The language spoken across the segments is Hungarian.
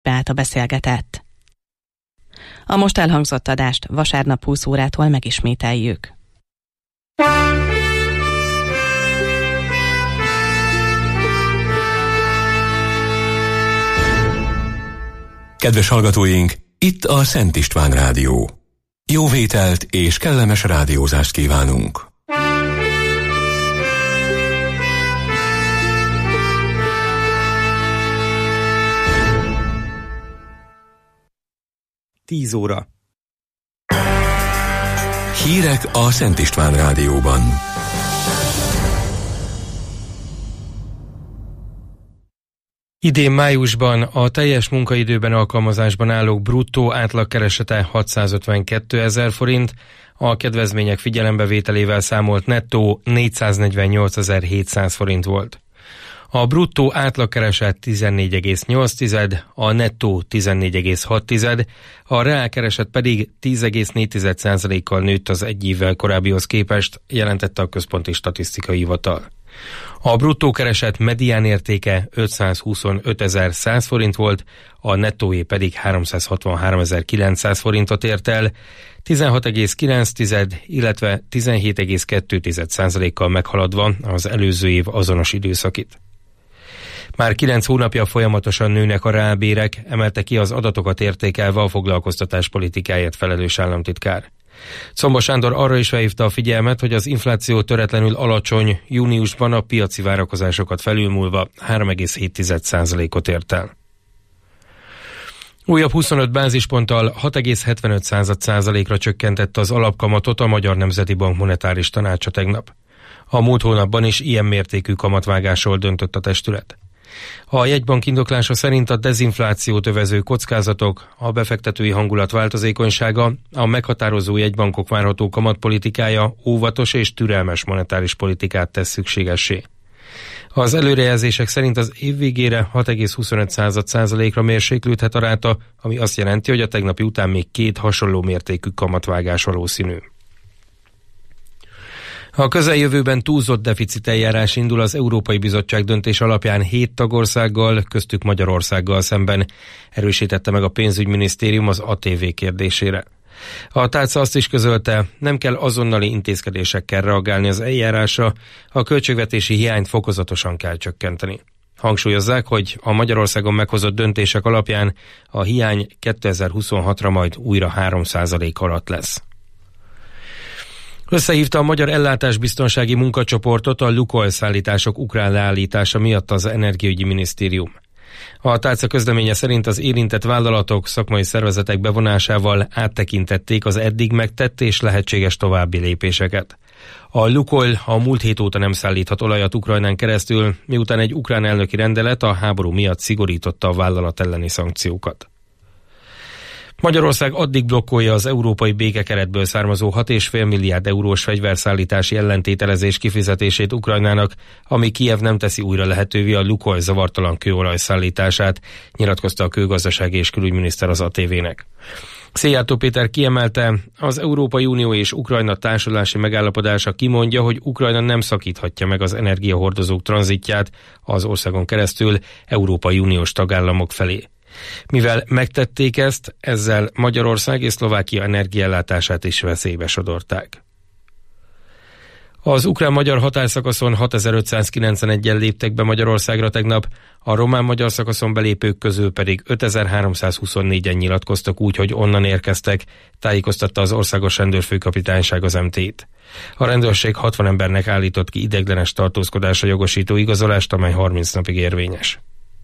Beáta beszélgetett. A most elhangzott adást vasárnap 20 órától megismételjük. Kedves hallgatóink, itt a Szent István Rádió. Jó vételt és kellemes rádiózást kívánunk! Tíz óra. Hírek a Szent István Rádióban. Idén májusban a teljes munkaidőben alkalmazásban állók bruttó átlagkeresete 652 000 forint, a kedvezmények figyelembevételével számolt nettó 448 700 forint volt. A bruttó átlagkereset 14,8, a nettó 14,6, a reálkereset pedig 10,4%-kal nőtt az egy évvel korábbihoz képest, jelentette a Központi Statisztikai Hivatal. A bruttó kereset medián értéke 525 100 forint volt, a nettóé pedig 363 900 forintot ért el, 16,9, illetve 17,2%-kal meghaladva az előző év azonos időszakit. Már 9 hónapja folyamatosan nőnek a reálbérek, emelte ki az adatokat értékelve a foglalkoztatás politikáját felelős államtitkár. Czombo Sándor arra is felhívta a figyelmet, hogy az infláció töretlenül alacsony, júniusban a piaci várakozásokat felülmúlva 3,7%-ot ért el. Újabb 25 bázisponttal 6,75%-ra csökkentette az alapkamatot a Magyar Nemzeti Bank monetáris tanácsa tegnap. A múlt hónapban is ilyen mértékű kamatvágásról döntött a testület. A jegybank indoklása szerint a dezinflációt övező kockázatok, a befektetői hangulat változékonysága, a meghatározó jegybankok várható kamatpolitikája óvatos és türelmes monetáris politikát tesz szükségessé. Az előrejelzések szerint az év végére 6,25%-ra mérséklődhet a ráta, ami azt jelenti, hogy a tegnapi után még 2 hasonló mértékű kamatvágás valószínű. A közeljövőben túlzott deficiteljárás indul az Európai Bizottság döntés alapján 7 tagországgal, köztük Magyarországgal szemben, erősítette meg a pénzügyminisztérium az ATV kérdésére. A tárca azt is közölte, nem kell azonnali intézkedésekkel reagálni az eljárásra, a költségvetési hiányt fokozatosan kell csökkenteni. Hangsúlyozzák, hogy a Magyarországon meghozott döntések alapján a hiány 2026-ra majd újra 3% alatt lesz. Összehívta a Magyar Ellátásbiztonsági Munkacsoportot a Lukoil szállítások ukrán leállítása miatt az Energiaügyi Minisztérium. A tárca közleménye szerint az érintett vállalatok szakmai szervezetek bevonásával áttekintették az eddig megtett és lehetséges további lépéseket. A Lukoil a múlt hét óta nem szállíthat olajat Ukrajnán keresztül, miután egy ukrán elnöki rendelet a háború miatt szigorította a vállalat elleni szankciókat. Magyarország addig blokkolja az európai békekeretből származó 6,5 milliárd eurós fegyverszállítási ellentételezés kifizetését Ukrajnának, ami Kijev nem teszi újra lehetővé a Lukoil zavartalan kőolaj szállítását, nyilatkozta a kőgazdasági és külügyminiszter az ATV-nek. Szijjártó Péter kiemelte, az Európai Unió és Ukrajna társulási megállapodása kimondja, hogy Ukrajna nem szakíthatja meg az energiahordozók tranzitját az országon keresztül Európai Uniós tagállamok felé. Mivel megtették ezt, ezzel Magyarország és Szlovákia energiaellátását is veszélybe sodorták. Az ukrán-magyar határszakaszon 6591-en léptek be Magyarországra tegnap, a román-magyar szakaszon belépők közül pedig 5324-en nyilatkoztak úgy, hogy onnan érkeztek, tájékoztatta az Országos Rendőrfőkapitányság az MT-t. A rendőrség 60 embernek állított ki ideiglenes tartózkodásra jogosító igazolást, amely 30 napig érvényes.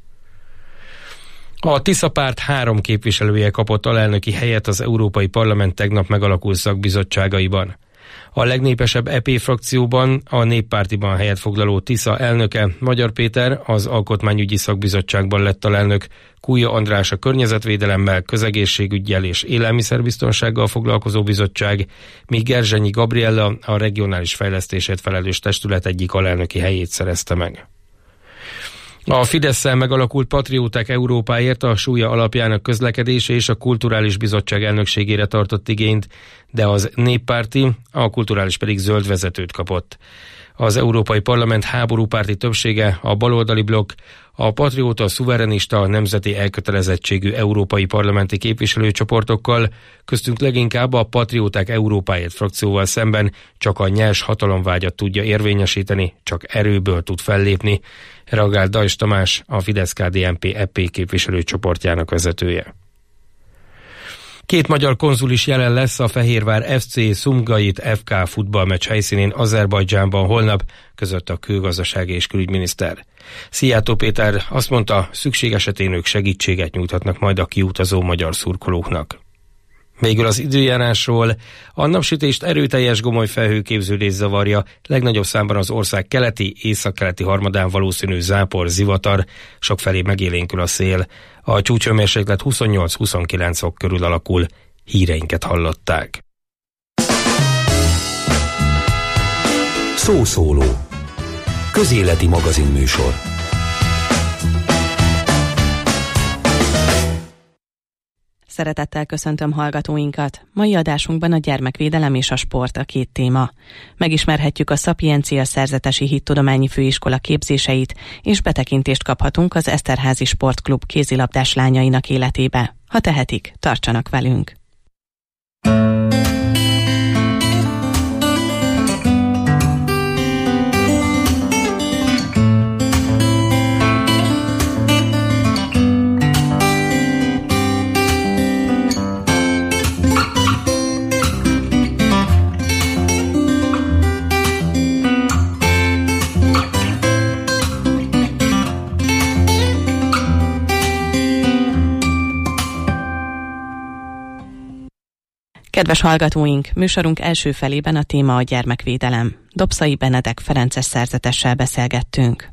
A Tisza párt 3 képviselője kapott alelnöki helyet az Európai Parlament tegnap megalakult szakbizottságaiban. A legnépesebb EP frakcióban a néppártiban helyet foglaló Tisza elnöke, Magyar Péter, az Alkotmányügyi Szakbizottságban lett alelnök, Kúja András a környezetvédelemmel, közegészségüggyel és élelmiszerbiztonsággal foglalkozó bizottság, míg Gerzsenyi Gabriella a regionális fejlesztésért felelős testület egyik alelnöki helyét szerezte meg. A Fidesszel megalakult Patrióták Európáért a súlya alapján a közlekedés és a kulturális bizottság elnökségére tartott igényt, de az néppárti, a kulturális pedig zöld vezetőt kapott. Az Európai Parlament háborúpárti többsége, a baloldali blokk, a patrióta, szuverenista, nemzeti elkötelezettségű európai parlamenti képviselőcsoportokkal, köztünk leginkább a Patrióták Európáért frakcióval szemben csak a nyers hatalomvágyat tudja érvényesíteni, csak erőből tud fellépni, reagált Dajs Tamás, a Fidesz-KDNP-EP képviselőcsoportjának vezetője. 2 magyar konzul is jelen lesz a Fehérvár FC Szumgait FK futballmeccs helyszínén Azerbajdzsánban holnap, között a külgazdasági és külügyminiszter. Szijjártó Péter azt mondta, szükség esetén ők segítséget nyújthatnak majd a kiutazó magyar szurkolóknak. Végül az időjárásról: a napsütést erőteljes gomoly felhőképződés zavarja, legnagyobb számban az ország keleti, északkeleti harmadán valószínű zápor, zivatar, sokfelé megélénkül a szél. A csúcshőmérséklet 28-29 fok körül alakul. Híreinket hallották. Szószóló. Közéleti magazinműsor. Szeretettel köszöntöm hallgatóinkat. Mai adásunkban a gyermekvédelem és a sport a 2 téma. Megismerhetjük a Szapiencia Szerzetesi Hittudományi Főiskola képzéseit, és betekintést kaphatunk az Eszterházy Sportklub kézilabdás lányainak életébe. Ha tehetik, tartsanak velünk! Kedves hallgatóink, műsorunk első felében a téma a gyermekvédelem. Dobszai Benedek ferences szerzetessel beszélgettünk.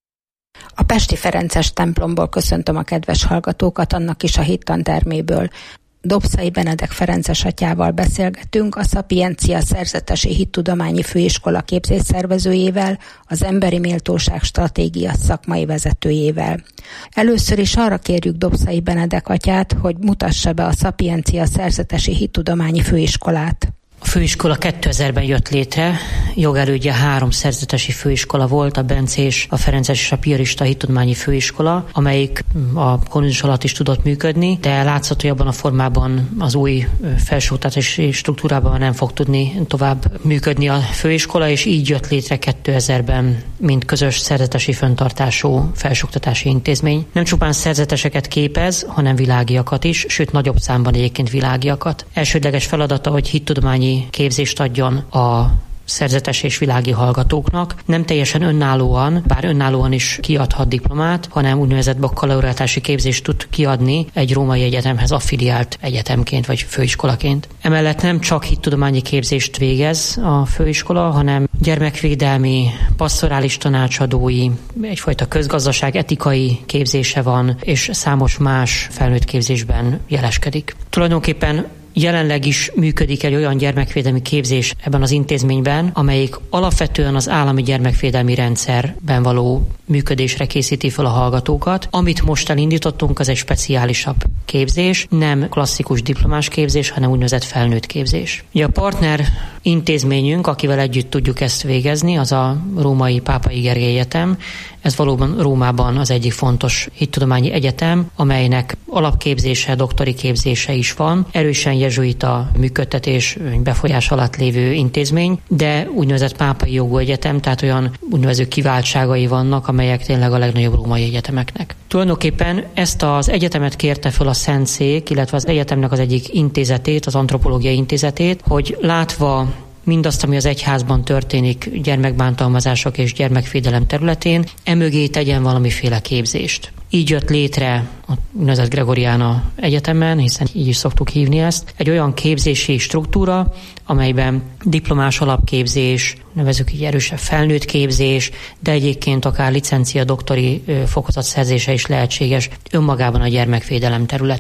A pesti ferences templomból köszöntöm a kedves hallgatókat, annak is a hittanterméből. Dobszai Benedek ferences atyával beszélgetünk, a Szapiencia Szerzetesi Hittudományi Főiskola képzésszervezőjével, az Emberi Méltóság Stratégia szakmai vezetőjével. Először is arra kérjük Dobszai Benedek atyát, hogy mutassa be a Szapiencia Szerzetesi Hittudományi Főiskolát. A főiskola 2000-ben jött létre, jogelődje 3 szerzetesi főiskola volt, a Bencés, a Ferences és a Piarista Hittudományi Főiskola, amelyik a kommunizmus alatt is tudott működni, de látszott, hogy abban a formában az új felsőoktatási struktúrában nem fog tudni tovább működni a főiskola, és így jött létre 2000-ben, mint közös szerzetesi fenntartású felsőoktatási intézmény. Nem csupán szerzeteseket képez, hanem világiakat is, sőt nagyobb számban egyébként világiakat. Elsődleges feladata, hogy hittudományi képzést adjon a szerzetes és világi hallgatóknak. Nem teljesen önállóan, bár önállóan is kiadhat diplomát, hanem úgynevezett bakkalaureátusi képzést tud kiadni egy római egyetemhez affiliált egyetemként vagy főiskolaként. Emellett nem csak hittudományi képzést végez a főiskola, hanem gyermekvédelmi, pastorális tanácsadói, egyfajta közgazdaság etikai képzése van, és számos más felnőtt képzésben jeleskedik. Tulajdonképpen jelenleg is működik egy olyan gyermekvédelmi képzés ebben az intézményben, amelyik alapvetően az állami gyermekvédelmi rendszerben való működésre készíti fel a hallgatókat. Amit most elindítottunk, az egy speciálisabb képzés, nem klasszikus diplomás képzés, hanem úgynevezett felnőtt képzés. Ugye a partner intézményünk, akivel együtt tudjuk ezt végezni, az a Római Pápai Gergely Egyetem. Ez valóban Rómában az egyik fontos hittudományi egyetem, amelynek alapképzése, doktori képzése is van. Erősen jezsuita működtetés befolyás alatt lévő intézmény, de úgynevezett pápai jogú egyetem, tehát olyan úgynevezett kiváltságai vannak, amelyek tényleg a legnagyobb római egyetemeknek. Tulajdonképpen ezt az egyetemet kérte föl a Szentszék, illetve az egyetemnek az egyik intézetét, az antropológiai intézetét, hogy látva mindazt, ami az egyházban történik gyermekbántalmazások és gyermekvédelem területén, emögé tegyen valamiféle képzést. Így jött létre a úgynevezett Gregoriana Egyetemen, hiszen így is szoktuk hívni ezt, egy olyan képzési struktúra, amelyben diplomás alapképzés, nevezzük így erősebb felnőtt képzés, de egyébként akár licencia, doktori fokozat szerzése is lehetséges önmagában a gyermekvédelem területén.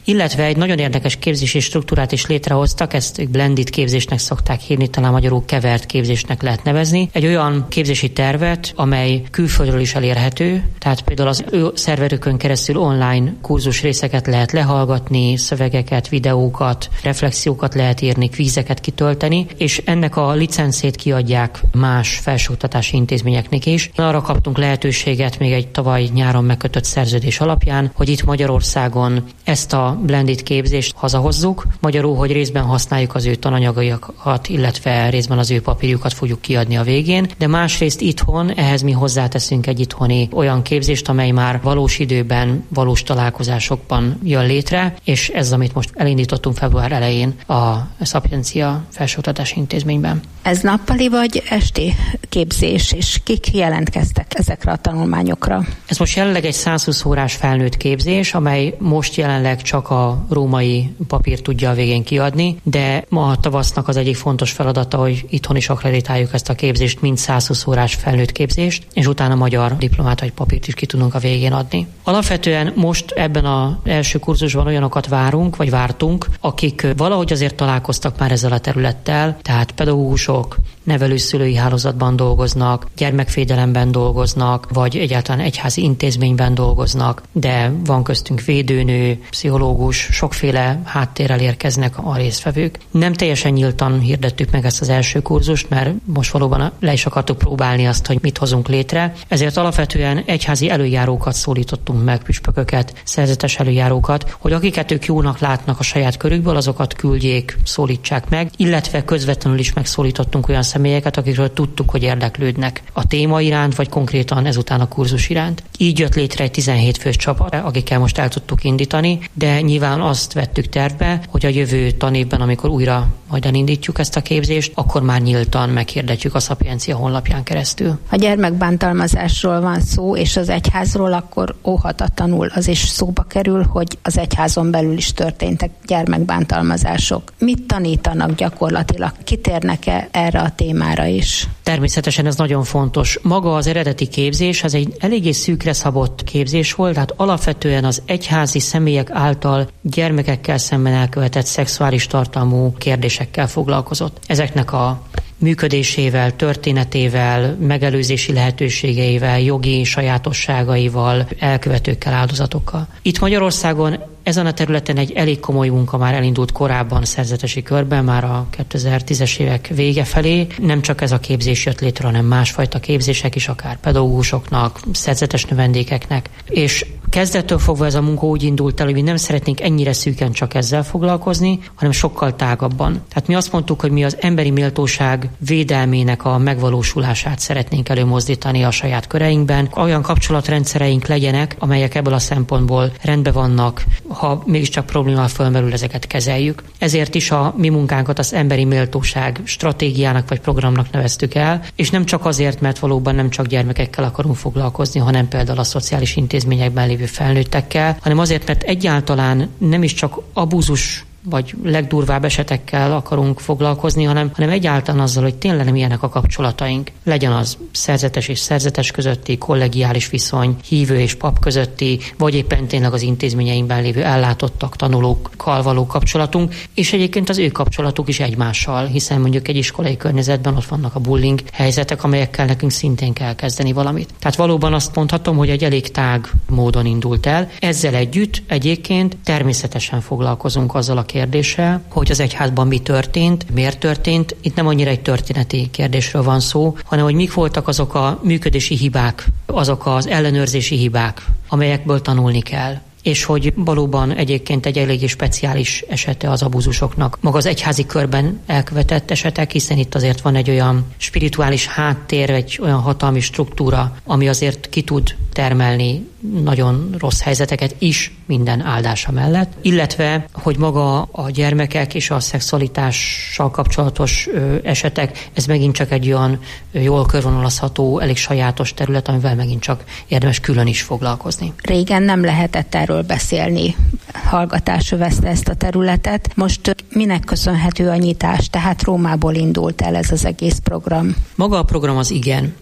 illetve egy nagyon érdekes képzési struktúrát is létrehoztak, ezt blended képzésnek szokták hívni, talán magyarul kevert képzésnek lehet nevezni. Egy olyan képzési tervet, amely külföldről is elérhető, tehát például az ő szerverükön keresztül online kurzus részeket lehet lehallgatni, szövegeket, videókat, reflexiókat lehet írni, kvízeket kitölteni, és ennek a licencét kiadják más felsőoktatási intézményeknek is. Arra kaptunk lehetőséget még egy tavaly nyáron megkötött szerződés alapján, hogy itt Magyarországon ezt a blended képzést hazahozzuk, magyarul, hogy részben használjuk az ő tananyagaikat, illetve részben az ő papírjukat fogjuk kiadni a végén, de másrészt itthon ehhez mi hozzáteszünk egy itthoni olyan képzést, amely már valós időben, valós találkozásokban jön létre, és ez, amit most elindítottunk február elején a Szapiencia Felsőoktatási Intézményben. Ez nappali vagy esti képzés, és kik jelentkeztek ezekre a tanulmányokra? Ez most jelenleg egy 120 órás felnőtt képzés, amely most jelenleg csak a római papírt tudja a végén kiadni, de ma a tavasznak az egyik fontos feladata, hogy itthon is akkreditáljuk ezt a képzést, mint 120 órás felnőtt képzést, és utána magyar diplomát vagy papírt is ki tudunk a végén adni. Alapvetően most ebben az első kurzusban olyanokat várunk, vagy vártunk, akik valahogy azért találkoztak már ezzel a területtel, tehát pedagógusok, nevelőszülői hálózatban dolgoznak, gyermekvédelemben dolgoznak, vagy egyáltalán egyházi intézményben dolgoznak, de van köztünk védőnő, pszichológus, sokféle háttérrel érkeznek a résztvevők. Nem teljesen nyíltan hirdettük meg ezt az első kurzust, mert most valóban le is akartuk próbálni azt, hogy mit hozunk létre. Ezért alapvetően egyházi előjárókat szólítottunk meg, püspököket, szerzetes előjárókat, hogy akiket ők jónak látnak a saját körükből, azokat küldjék, szólítsák meg, illetve közvetlenül is megszólítottunk olyan személyeket, akikről tudtuk, hogy érdeklődnek a téma iránt, vagy konkrétan ezután a kurzus iránt. Így jött létre egy 17 fős csapat, akikkel most el tudtuk indítani, de nyilván azt vettük tervbe, hogy a jövő tanévben, amikor újra majd elindítjuk ezt a képzést, akkor már nyíltan meghirdetjük a Szapiencia honlapján keresztül. Ha gyermekbántalmazásról van szó, és az egyházról, akkor óhatatlanul az is szóba kerül, hogy az egyházon belül is történtek gyermekbántalmazások. Mit tanítanak gyakorlatilag? Kitérnek-e erre a témára is? Természetesen ez nagyon fontos. Maga az eredeti képzés, az egy eléggé szűkre szabott képzés volt, tehát alapvetően az egyházi személyek által gyermekekkel szemben elkövetett szexuális tartalmú kérdésekkel foglalkozott. Ezeknek a működésével, történetével, megelőzési lehetőségeivel, jogi sajátosságaival, elkövetőkkel, áldozatokkal. Itt Magyarországon ezen a területen egy elég komoly munka már elindult korábban szerzetesi körben, már a 2010-es évek vége felé. Nem csak ez a képzés jött létre, hanem másfajta képzések is, akár pedagógusoknak, szerzetes növendékeknek. És kezdettől fogva ez a munka úgy indult el, hogy mi nem szeretnénk ennyire szűken csak ezzel foglalkozni, hanem sokkal tágabban. Tehát mi azt mondtuk, hogy mi az emberi méltóság védelmének a megvalósulását szeretnénk előmozdítani a saját köreinkben. Olyan kapcsolatrendszereink legyenek, amelyek ebből a szempontból rendben vannak, ha mégiscsak probléma fölmerül, ezeket kezeljük. Ezért is a mi munkánkat az emberi méltóság stratégiának vagy programnak neveztük el, és nem csak azért, mert valóban nem csak gyermekekkel akarunk foglalkozni, hanem például a szociális intézményekben lévő felnőttekkel, hanem azért, mert egyáltalán nem is csak abúzus vagy legdurvább esetekkel akarunk foglalkozni, hanem egyáltalán azzal, hogy tényleg nem ilyenek a kapcsolataink. Legyen az szerzetes és szerzetes közötti, kollegiális viszony, hívő és pap közötti, vagy éppen tényleg az intézményeinkben lévő ellátottak, tanulókkal való kapcsolatunk, és egyébként az ő kapcsolatuk is egymással, hiszen mondjuk egy iskolai környezetben ott vannak a bullying helyzetek, amelyekkel nekünk szintén kell kezdeni valamit. Tehát valóban azt mondhatom, hogy egy elég tág módon indult el. Ezzel együtt egyébként természetesen foglalkozunk azzal a kérdéssel, hogy az egyházban mi történt, miért történt. Itt nem annyira egy történeti kérdésről van szó, hanem hogy mik voltak azok a működési hibák, azok az ellenőrzési hibák, amelyekből tanulni kell. És hogy valóban egyébként egy eléggé speciális esete az abúzusoknak. Maga az egyházi körben elkövetett esetek, hiszen itt azért van egy olyan spirituális háttér, egy olyan hatalmi struktúra, ami azért ki tud termelni nagyon rossz helyzeteket is minden áldása mellett. Illetve, hogy maga a gyermekek és a szexualitással kapcsolatos esetek, ez megint csak egy olyan jól körvonalazható, elég sajátos terület, amivel megint csak érdemes külön is foglalkozni. Régen nem lehetett erről beszélni. Hallgatás övezte ezt a területet. Most minek köszönhető a nyitás? Tehát Rómából indult el ez az egész program. Maga a program az igen.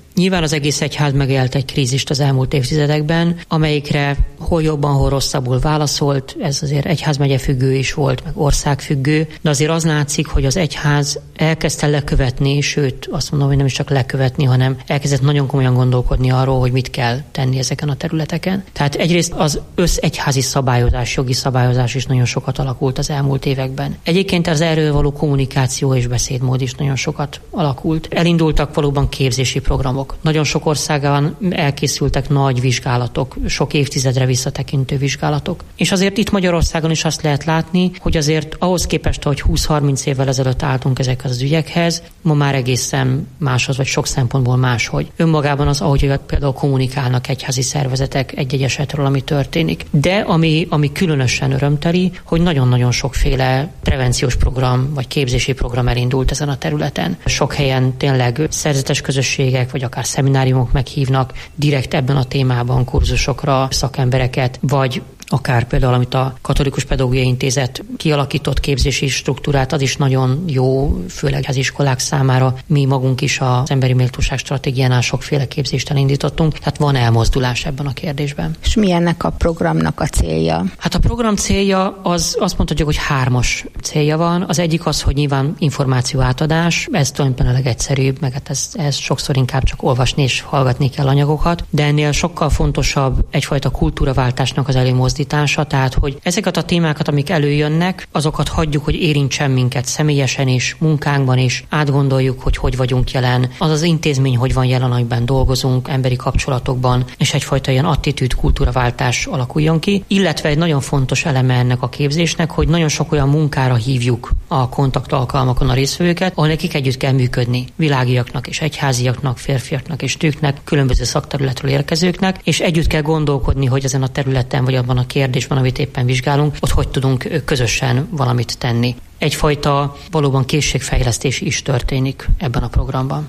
Nyilván az egész egyház megélt egy krízist az elmúlt évtizedekben, amelyikre hol jobban, hol rosszabbul válaszolt. Ez azért egyházmegye függő is volt, meg országfüggő, de azért az látszik, hogy az egyház elkezdte lekövetni, sőt azt mondom, hogy nem is csak lekövetni, hanem elkezdett nagyon komolyan gondolkodni arról, hogy mit kell tenni ezeken a területeken. Tehát egyrészt az összegyházi szabályozás, jogi szabályozás is nagyon sokat alakult az elmúlt években. Egyébként az erről való kommunikáció és beszédmód is nagyon sokat alakult. Elindultak valóban képzési programok. Nagyon sok országban elkészültek nagy vizsgálatok, sok évtizedre visszatekintő vizsgálatok. És azért itt Magyarországon is azt lehet látni, hogy azért ahhoz képest, hogy 20-30 évvel ezelőtt álltunk ezekhez az ügyekhez, ma már egészen máshoz, vagy sok szempontból máshogy. Önmagában az, ahogy például kommunikálnak egyházi szervezetek egy-egy esetről, ami történik. De ami különösen örömteli, hogy nagyon-nagyon sokféle prevenciós program, vagy képzési program elindult ezen a területen. Sok helyen tényleg szerzetes közösségek, vagy akár szemináriumok meghívnak direkt ebben a témában kurzusokra szakembereket, vagy akár például, amit a Katolikus Pedagógiai Intézet kialakított képzési struktúrát, az is nagyon jó, főleg az iskolák számára. Mi magunk is az emberi méltóság stratégiánál sokféle képzést elindítottunk, tehát van elmozdulás ebben a kérdésben. És mi ennek a programnak a célja? Hát a program célja azt mondhatjuk, hogy 3 célja van. Az egyik az, hogy nyilván információ átadás, ez tulajdonképpen a legegyszerűbb, meg hát ez sokszor inkább csak olvasni és hallgatni kell anyagokat, de ennél sokkal fontosabb egyfajta kultúraváltásnak az előmozdítása, tehát hogy ezeket a témákat, amik előjönnek, azokat hagyjuk, hogy érintsen minket személyesen is, munkánkban is, átgondoljuk, hogy vagyunk jelen, az intézmény hogy van jelen, amiben dolgozunk, emberi kapcsolatokban, és egyfajta ilyen attitűd kultúraváltás alakuljon ki, illetve egy nagyon fontos eleme ennek a képzésnek, hogy nagyon sok olyan munkára hívjuk a kontaktalkalmakon a résztvevőket, ahol nekik együtt kell működni, világiaknak és egyháziaknak, férfiaknak és nőknek, különböző szakterületről érkezőknek, és együtt kell gondolkodni, hogy ezen a területen vagy abban a kérdésben, amit éppen vizsgálunk, ott hogy tudunk közösen valamit tenni. Egyfajta valóban készségfejlesztés is történik ebben a programban.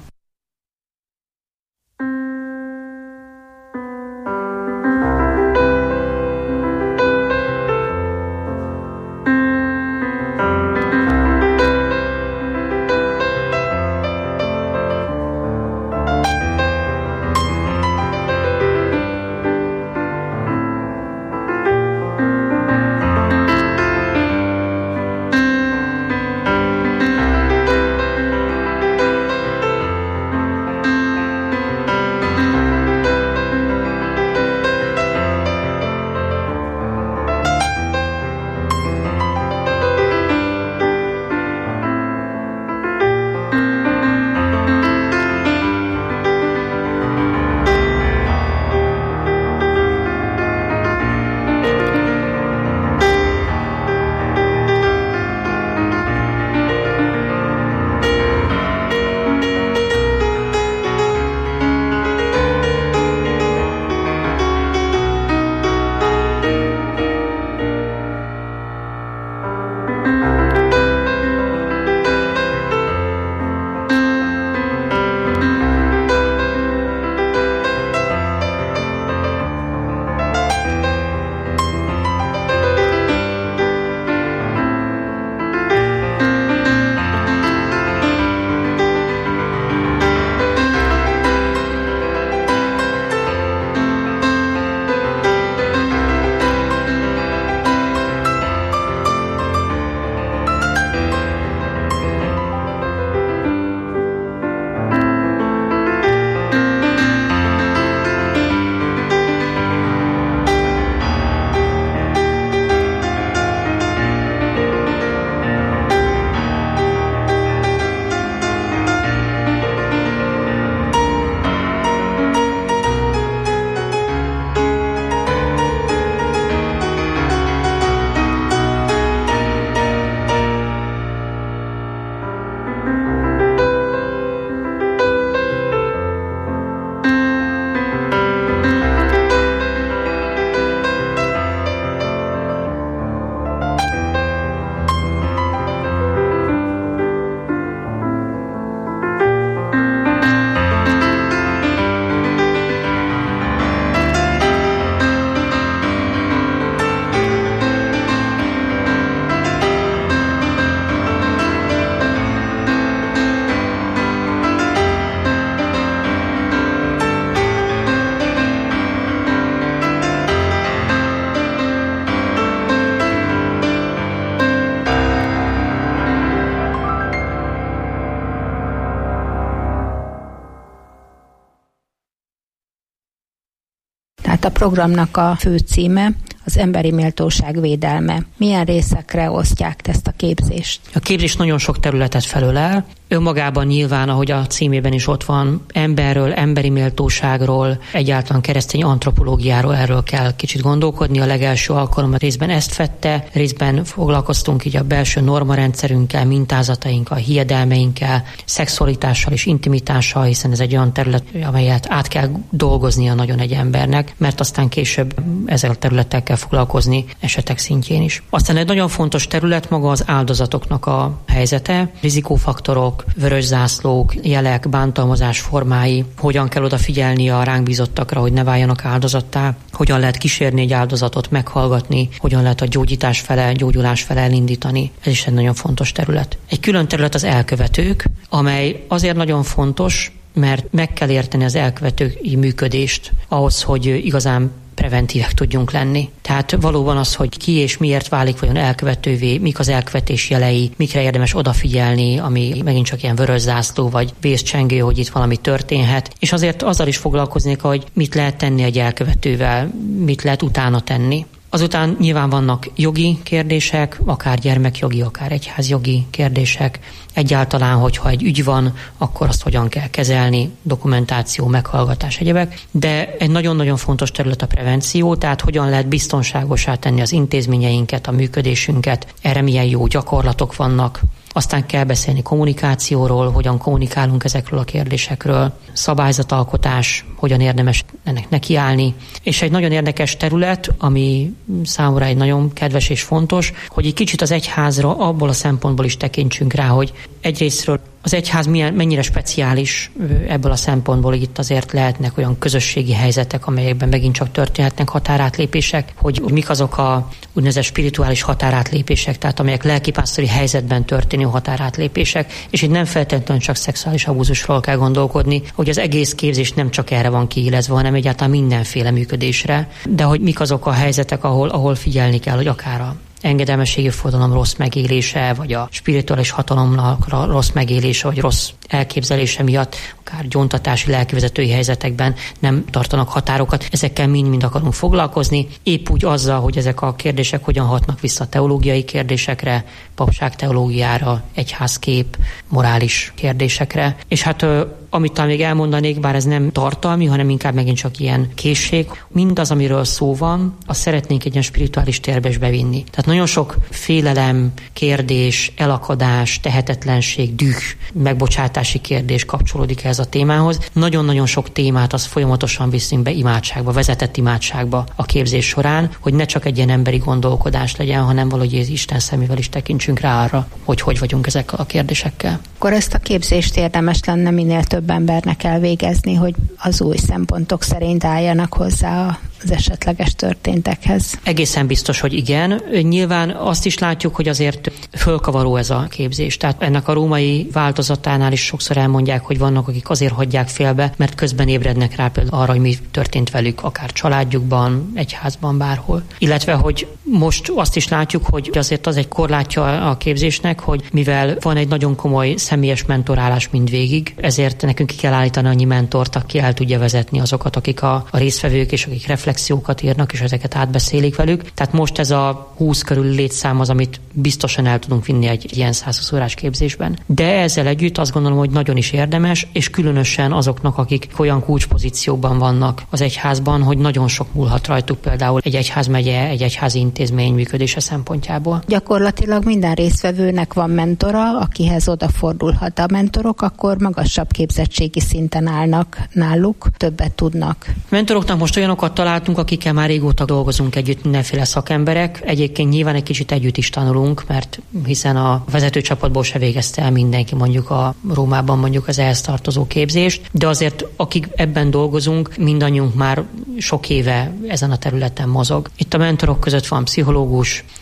Hát a programnak a fő címe az emberi méltóság védelme. Milyen részekre osztják ezt a képzést? A képzés nagyon sok területet felölel. Önmagában nyilván, ahogy a címében is ott van, emberről, emberi méltóságról, egyáltalán keresztény antropológiáról, erről kell kicsit gondolkodni. A legelső alkalommal részben ezt fedte, részben foglalkoztunk így a belső normarendszerünkkel, mintázatainkkal, hiedelmeinkkel, szexualitással és intimitással, hiszen ez egy olyan terület, amelyet át kell dolgoznia nagyon egy embernek, mert aztán később ezzel a területekkel foglalkozni esetek szintjén is. Aztán egy nagyon fontos terület maga az áldozatoknak a helyzete, rizikófaktorok, vörös zászlók, jelek, bántalmazás formái, hogyan kell odafigyelni a ránk bízottakra, hogy ne váljanak áldozattá, hogyan lehet kísérni egy áldozatot, meghallgatni, hogyan lehet a gyógyulás fele elindítani. Ez is egy nagyon fontos terület. Egy külön terület az elkövetők, amely azért nagyon fontos, mert meg kell érteni az elkövetői működést ahhoz, hogy igazán preventívek tudjunk lenni. Tehát valóban az, hogy ki és miért válik vajon elkövetővé, mik az elkövetés jelei, mikre érdemes odafigyelni, ami megint csak ilyen vörös zászló vagy vészcsengő, hogy itt valami történhet. És azért azzal is foglalkoznék, hogy mit lehet tenni egy elkövetővel, mit lehet utána tenni. Azután nyilván vannak jogi kérdések, akár gyermekjogi, akár egyházjogi kérdések. Egyáltalán, hogyha egy ügy van, akkor azt hogyan kell kezelni, dokumentáció, meghallgatás, egyebek. De egy nagyon-nagyon fontos terület a prevenció, tehát hogyan lehet biztonságosá tenni az intézményeinket, a működésünket, erre milyen jó gyakorlatok vannak. Aztán kell beszélni kommunikációról, hogyan kommunikálunk ezekről a kérdésekről, szabályzatalkotás, hogyan érdemes ennek nekiállni. És egy nagyon érdekes terület, ami számomra egy nagyon kedves és fontos, hogy egy kicsit az egyházra abból a szempontból is tekintsünk rá, hogy egyrésztről az egyház mennyire speciális ebből a szempontból, itt azért lehetnek olyan közösségi helyzetek, amelyekben megint csak történhetnek határátlépések, hogy mik azok a úgynevezett spirituális határátlépések, tehát amelyek lelkipásztori helyzetben történő határátlépések, és itt nem feltétlenül csak szexuális abúzusról kell gondolkodni, hogy az egész képzés nem csak erre van kiélezve, hanem egyáltalán mindenféle működésre, de hogy mik azok a helyzetek, ahol figyelni kell, hogy akár a engedelmességi forradalom rossz megélése, vagy a spirituális hatalomnak rossz megélése, vagy rossz elképzelése miatt, akár gyóntatási lelkivezetői helyzetekben nem tartanak határokat. Ezekkel mind akarunk foglalkozni. Épp úgy azzal, hogy ezek a kérdések hogyan hatnak vissza a teológiai kérdésekre, papság teológiára, egyházkép, morális kérdésekre. És hát amit talán még elmondanék, bár ez nem tartalmi, hanem inkább megint csak ilyen készség, mindaz, amiről szó van, azt szeretnénk egy ilyen spirituális térbe is bevinni. Tehát nagyon sok félelem, kérdés, elakadás, tehetetlenség, düh, megbocsátási kérdés kapcsolódik ehhez a témához. Nagyon-nagyon sok témát az folyamatosan viszünk be imádságba, vezetett imádságba a képzés során, hogy ne csak egy ilyen emberi gondolkodás legyen, hanem valahogy az Isten szemével is tekintsünk rá arra, hogy vagyunk ezekkel a kérdésekkel. Akkor ezt a képzést érdemes lenne minél több embernek elvégezni, hogy az új szempontok szerint álljanak hozzá az esetleges történtekhez. Egészen biztos, hogy igen. Nyilván azt is látjuk, hogy azért fölkavaró ez a képzés. Tehát ennek a római változatánál is sokszor elmondják, hogy vannak, akik azért hagyják félbe, mert közben ébrednek rá például arra, hogy mi történt velük, akár családjukban, egyházban, bárhol. Illetve, hogy most azt is látjuk, hogy azért az egy korlátja a képzésnek, hogy mivel van egy nagyon komoly személyes mentorálás mindvégig, ezért nekünk ki kell állítani annyi mentort, aki el tudja vezetni azokat, akik a résztvevők és akik reflexiókat írnak, és ezeket átbeszélik velük. Tehát most ez a 20 körül létszám az, amit biztosan el tudunk vinni egy ilyen 120 órás képzésben. De ezzel együtt azt gondolom, hogy nagyon is érdemes, és különösen azoknak, akik olyan kulcspozícióban vannak az egyházban, hogy nagyon sok múlhat rajtuk például egy egyházmegye, egy egyházi intézmény működése szempontjából. Gyakorlatilag minden résztvevőnek van mentora, akihez odafordulhat. A mentorok akkor magasabb képzettségi szinten állnak náluk, többet tudnak. Mentoroknak most olyanokat találtunk, akikkel már régóta dolgozunk együtt, mindenféle szakemberek. Egyébként nyilván egy kicsit együtt is tanulunk, mert hiszen a vezetőcsapatból se végezte el mindenki mondjuk a Rómában mondjuk az ehhez tartozó képzést, de azért akik ebben dolgozunk, mindannyiunk már sok éve ezen a területen mozog. Itt a mentorok között van pszichológus,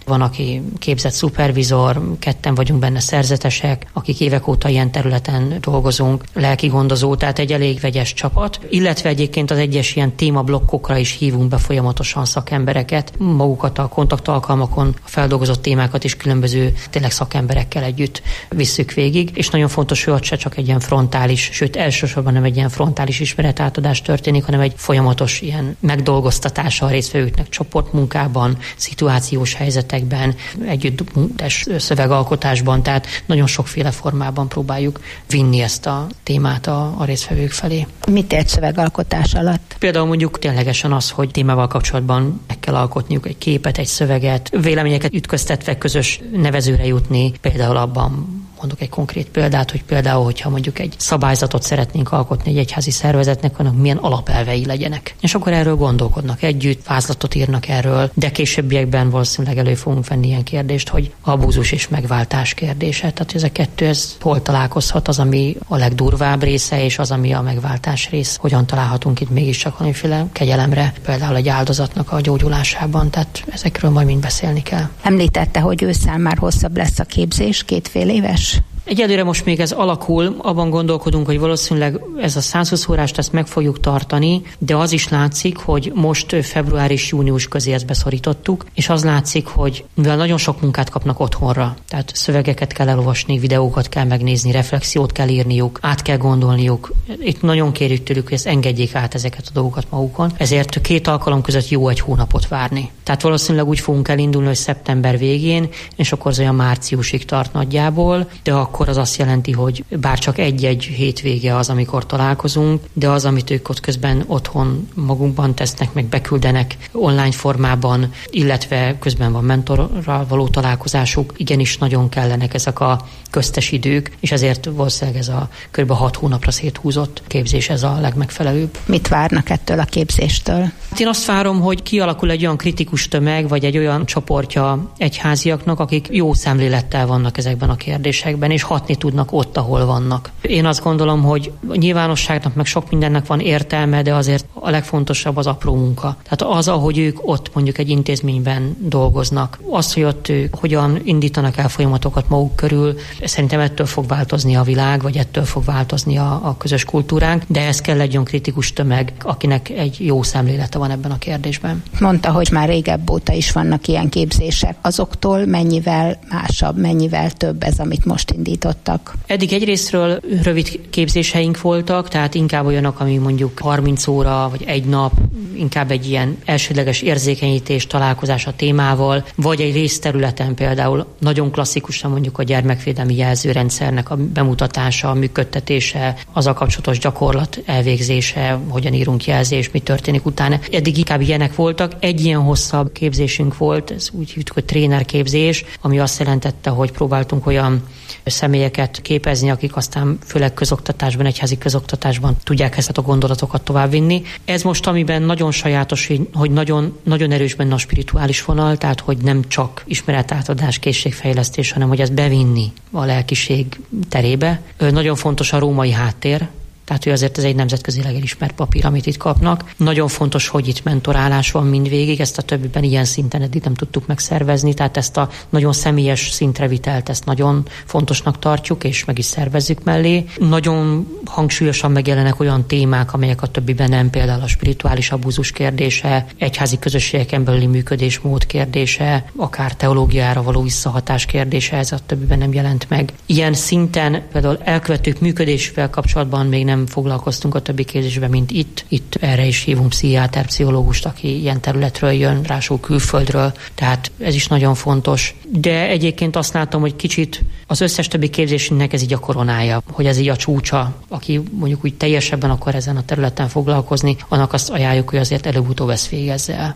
van, aki képzett szupervizor, ketten vagyunk benne szerzetesek, akik évek óta ilyen területen dolgozunk, lelki gondozó, tehát egy elég vegyes csapat, illetve egyébként az egyes ilyen témablokkokra is hívunk be folyamatosan szakembereket, magukat a kontaktalkalmakon a feldolgozott témákat is különböző tényleg szakemberekkel együtt visszük végig, és nagyon fontos, hogy ott se csak egy ilyen frontális, sőt elsősorban nem egy ilyen frontális ismeretátadás történik, hanem egy folyamatos ilyen megdolgoztatása a résztvevőknek csoportmunkában, szituációs helyzetekben, együttes szövegalkotásban, tehát nagyon sokféle formában próbáljuk vinni ezt a témát a résztvevők felé. Mit ért szövegalkotás alatt? Például mondjuk ténylegesen az, hogy témával kapcsolatban meg kell alkotniuk egy képet, egy szöveget, véleményeket ütköztetve közös nevezőre jutni, például abban mondok egy konkrét példát, hogy például, hogyha mondjuk egy szabályzatot szeretnénk alkotni egy egyházi szervezetnek, annak milyen alapelvei legyenek. És akkor erről gondolkodnak együtt, vázlatot írnak erről, de későbbiekben valószínűleg elő fogunk venni ilyen kérdést, hogy abúzus és megváltás kérdése. Tehát ez a kettő, ez hol találkozhat, az, ami a legdurvább része, és az, ami a megváltás rész. Hogyan találhatunk itt mégiscsak valamiféle kegyelemre, például egy áldozatnak a gyógyulásában. Tehát ezekről majd mind beszélni kell. Említette, hogy ősszel már hosszabb lesz a képzés, 2 fél éves? Egyelőre most még ez alakul, abban gondolkodunk, hogy valószínűleg ez a 120 órást ezt meg fogjuk tartani, de az is látszik, hogy most február és június közé ezt beszorítottuk, és az látszik, hogy mivel nagyon sok munkát kapnak otthonra, tehát szövegeket kell elolvasni, videókat kell megnézni, reflexiót kell írniuk, át kell gondolniuk. Itt nagyon kérjük tőlük, hogy ezt engedjék át ezeket a dolgokat magukon. Ezért 2 alkalom között jó 1 hónapot várni. Tehát valószínűleg úgy fogunk elindulni, hogy szeptember végén, és akkor az olyan márciusig tart nagyjából, de akkor az azt jelenti, hogy bár csak egy-egy hétvége az, amikor találkozunk, de az, amit ők ott közben otthon magukban tesznek, meg beküldenek online formában, illetve közben van mentorral való találkozásuk, igenis nagyon kellenek ezek a köztes idők, és ezért valószínűleg ez a kb. 6 hónapra széthúzott képzés, ez a legmegfelelőbb. Mit várnak ettől a képzéstől? Én azt várom, hogy kialakul egy olyan kritikus tömeg, vagy egy olyan csoportja egyháziaknak, akik jó szemlélettel vannak ezekben a kérdésekben, és hatni tudnak ott, ahol vannak. Én azt gondolom, hogy a nyilvánosságnak meg sok mindennek van értelme, de azért a legfontosabb az apró munka. Tehát az, ahogy ők ott mondjuk egy intézményben dolgoznak, az, hogy ott ők hogyan indítanak el folyamatokat maguk körül, szerintem ettől fog változni a világ, vagy ettől fog változni a közös kultúránk, de ez kell egy olyan kritikus tömeg, akinek egy jó szemlélete van ebben a kérdésben. Mondta, hogy már régebb óta is vannak ilyen képzések. Azoktól mennyivel másabb, mennyivel több ez, amit most indítottak? Eddig egyrésztről rövid képzéseink voltak, tehát inkább olyanok, ami mondjuk 30 óra, vagy 1 nap, inkább egy ilyen elsődleges érzékenyítés, találkozás a témával, vagy egy részterületen például nagyon klasszikusan mondjuk a gyermekvédelmi jelzőrendszernek a bemutatása, a működtetése, az a kapcsolatos gyakorlat elvégzése, hogyan írunk jelzést, mi történik utána. Eddig inkább ilyenek voltak. Egy ilyen hosszabb képzésünk volt, ez úgy hívtuk, hogy trénerképzés, ami azt jelentette, hogy próbáltunk olyan személyeket képezni, akik aztán főleg közoktatásban, egyházi közoktatásban tudják ezt a gondolatokat továbbvinni. Ez most, amiben nagyon sajátos, hogy nagyon, nagyon erős benne a spirituális vonal, tehát hogy nem csak ismeretátadás, készségfejlesztés, hanem hogy ezt bevinni a lelkiség terébe. Nagyon fontos a római háttér, tehát hogy azért ez egy nemzetközileg elismert papír, amit itt kapnak. Nagyon fontos, hogy itt mentorálás van mindvégig, ezt a többiben ilyen szinten eddig nem tudtuk megszervezni, tehát ezt a nagyon személyes szintre vitelt, ezt nagyon fontosnak tartjuk, és meg is szervezzük mellé. Nagyon hangsúlyosan megjelennek olyan témák, amelyek a többiben nem, például a spirituális abúzus kérdése, egyházi közösségeken belüli működésmód kérdése, akár teológiára való visszahatás kérdése, ez a többiben nem jelent meg. Ilyen szinten például elkövetők működésével kapcsolatban még nem foglalkoztunk a többi képzésben, mint itt. Itt erre is hívunk pszichiáter, pszichológust, aki ilyen területről jön, rásul külföldről, tehát ez is nagyon fontos. De egyébként azt látom, hogy kicsit az összes többi képzésünknek ez így a koronája, hogy ez így a csúcsa, aki mondjuk úgy teljesebben akar ezen a területen foglalkozni, annak azt ajánljuk, hogy azért előbb-utóbb ezt végezze el.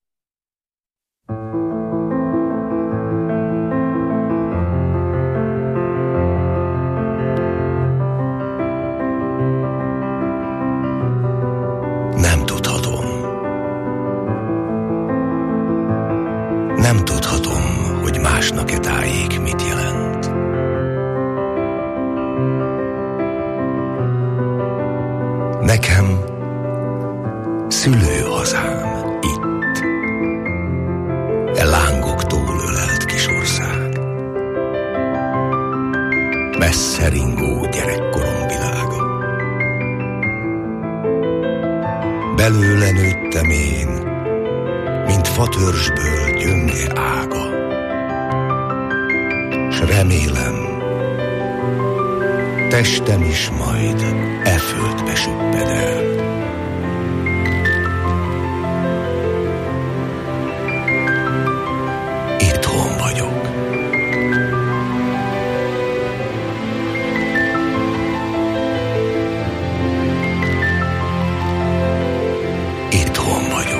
Nem tudhatom, hogy másnak-e tájék mit jelent. Nekem szülőhazám itt, e lángoktól ölel. messze ringó gyerekkorom világa. Belőle nőttem én, mint fatörzsből gyönge ága, s remélem, testem is majd e földbe süpped el. Itthon vagyok. Itthon vagyok.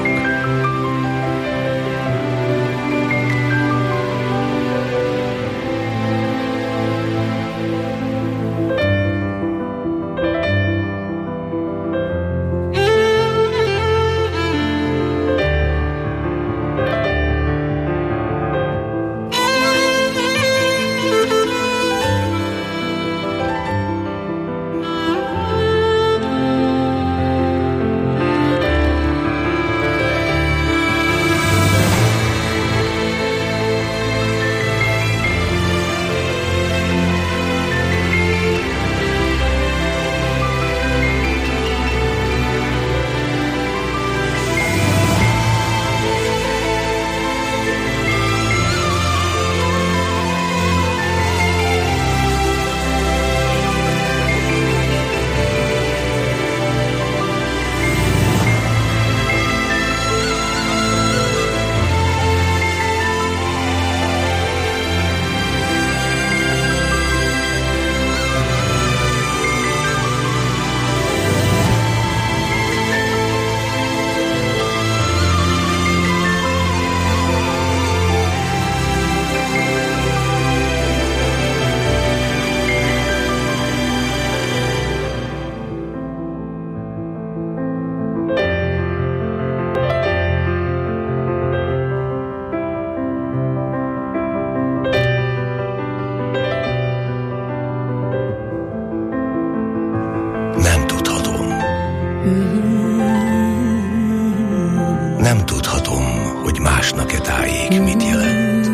Nem tudhatom, hogy másnak-e tájék mit jelent.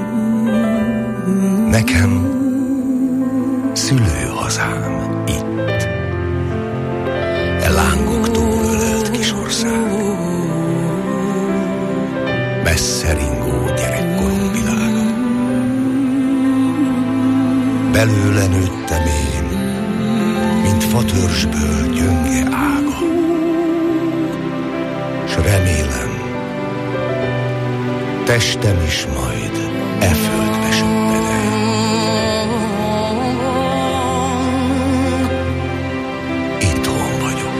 Nekem szülőhazám itt, e lángoktól ölelt kis ország, messze ringó gyerekkorom világa. Belőle nőttem én, mint fatörzsből gyönge ága, s remélem, testem is majd e földbe süpped el. Itthon vagyok.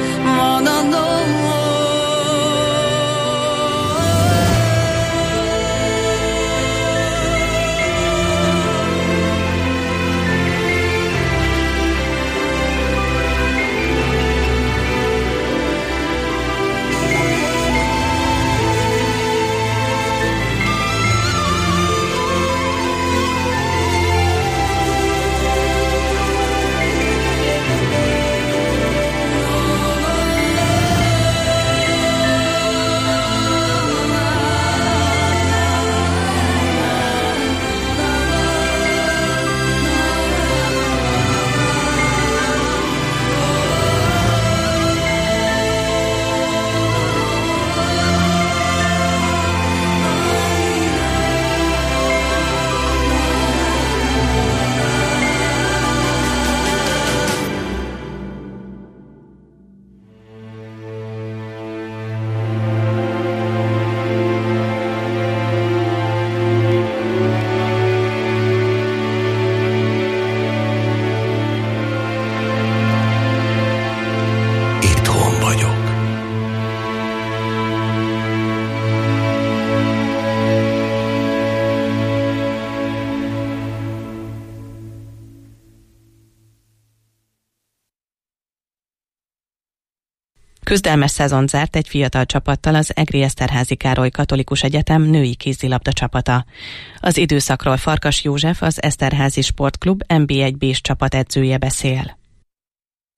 Küzdelmes szezon zárt egy fiatal csapattal az Egri Eszterházy Károly Katolikus Egyetem női kézilabda csapata. Az időszakról Farkas József, az Eszterházy Sportklub NB1B-s csapatedzője beszél.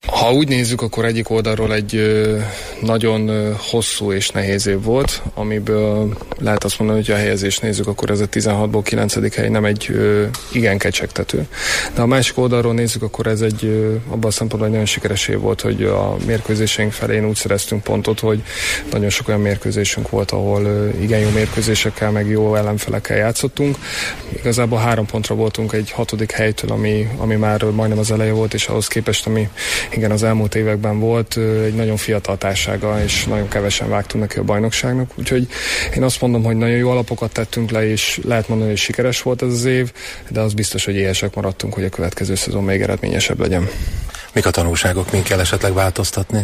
Ha úgy nézzük, akkor egyik oldalról egy nagyon hosszú és nehéz év volt, amiből lehet azt mondani, hogy ha a helyezést nézzük, akkor ez a 16-ból 9. hely nem egy igen kecsegtető. De a másik oldalról nézzük, akkor ez egy abban a szempontból egy nagyon sikeres év volt, hogy a mérkőzéseink felén úgy szereztünk pontot, hogy nagyon sok olyan mérkőzésünk volt, ahol igen jó mérkőzésekkel, meg jó ellenfelekkel játszottunk. Igazából 3 pontra voltunk egy 6. helytől, ami már majdnem az eleje volt, és ahhoz képest, ami igen, az elmúlt években volt, egy nagyon fiatal társaga, és nagyon kevesen vágtunk neki a bajnokságnak, úgyhogy én azt mondom, hogy nagyon jó alapokat tettünk le, és lehet mondani, hogy sikeres volt ez az év, de az biztos, hogy éhesek maradtunk, hogy a következő szezon még eredményesebb legyen. Mik a tanulságok, min kell esetleg változtatni?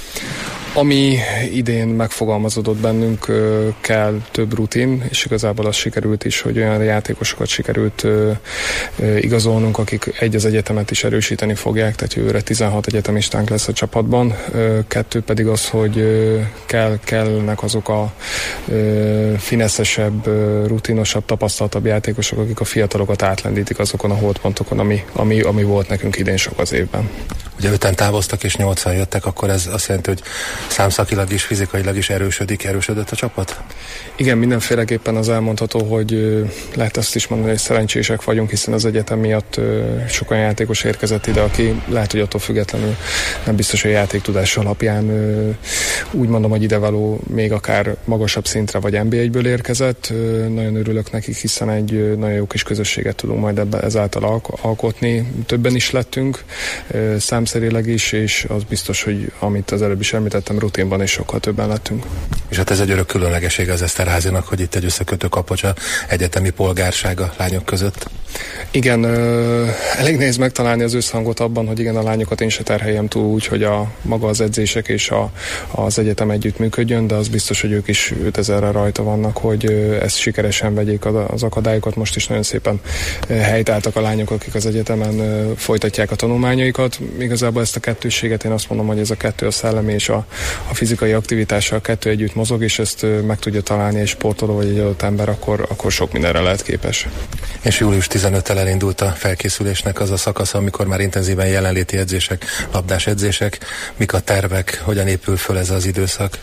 Ami idén megfogalmazódott bennünk, kell több rutin, és igazából az sikerült is, hogy olyan játékosokat sikerült igazolnunk, akik az egyetemet is erősíteni fogják, tehát jövőre 16 egyetemistánk lesz a csapatban. 2 pedig az, hogy kellnek azok a fineszesebb, rutinosabb, tapasztaltabb játékosok, akik a fiatalokat átlendítik azokon a holdpontokon, ami volt nekünk idén sok az évben. Ugye 5-en távoztak és 8-an jöttek, akkor ez azt jelenti, hogy számszakilag is, fizikailag is erősödött a csapat? Igen, mindenféleképpen az elmondható, hogy lehet azt is mondani, hogy szerencsések vagyunk, hiszen az egyetem miatt sok olyan játékos érkezett ide, aki lehet, hogy attól függetlenül nem biztos, hogy a játéktudás alapján úgy mondom, hogy idevaló még akár magasabb szintre vagy NB1-ből érkezett. Nagyon örülök nekik, hiszen egy nagyon jó kis közösséget tudunk majd ezáltal alkotni. Többen is lettünk, számszerileg is, és az biztos, hogy amit az előbb is említettem, rutinban is sokkal többen lettünk. És hát ez egy örök különlegessége az Eszterházinak, hogy itt egy összekötő kapocs a egyetemi polgárság a lányok között. Igen, elég nehéz megtalálni az összhangot abban, hogy igen, a lányokat én se terheljem túl úgy, hogy maga az edzések és az egyetem együtt működjön, de az biztos, hogy ők is 5000-re rajta vannak, hogy ezt sikeresen vegyék az akadályokat. Most is nagyon szépen helytálltak a lányok, akik az egyetemen folytatják a tanulmányaikat. Igazából ezt a kettősséget én azt mondom, hogy ez a kettő, a szellemi és a fizikai aktivitással a kettő együtt mozog, és ezt meg tudja találni egy sportoló vagy egy adott ember, akkor sok mindenre lehet képes. És július 15-tel elindult a felkészülésnek az a szakasz, amikor már intenzíven jelenléti edzések, labdás edzések. Mik a tervek, hogyan épül föl ez az időszak?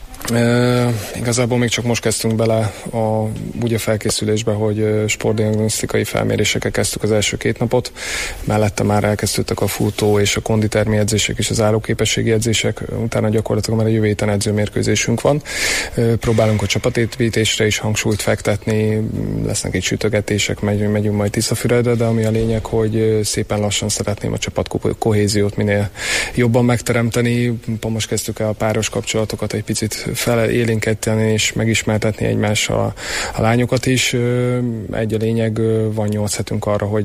Igazából még csak most kezdtünk bele úgy a felkészülésbe, hogy sportdiagnosztikai felmérésekkel kezdtük az első 2 napot, mellette már elkezdődtek a futó és a konditermi edzések és az állóképességi edzések, utána gyakorlatilag már a jövő héten edzőmérkőzésünk van. Próbálunk a csapatépítésre is hangsúlyt fektetni, lesznek itt sütögetések, megyünk majd Tiszafüredre, de ami a lényeg, hogy szépen lassan szeretném a csapat kohéziót minél jobban megteremteni. Most kezdtük el a páros kapcsolatokat egy picit felélénkíteni és megismertetni egymással a lányokat is. Egy a lényeg, van 8 hetünk arra, hogy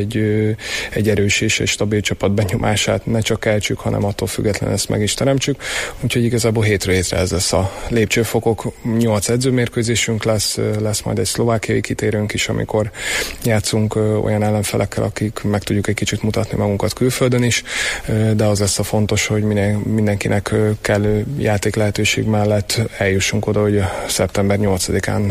egy erős és stabil csapat benyomását ne csak keltsük, hanem attól függetlenül ezt meg is teremtsük. Úgyhogy igazából hétről hétre ez lesz a lépcsőfokok. 8 edzőmérkőzésünk lesz majd egy szlovákiai kitérőnk is, amikor játszunk olyan ellenfelekkel, akik meg tudjuk egy kicsit mutatni magunkat külföldön is, de az lesz a fontos, hogy mindenkinek kellő játék lehetőség mellett eljussunk oda, hogy szeptember 8-án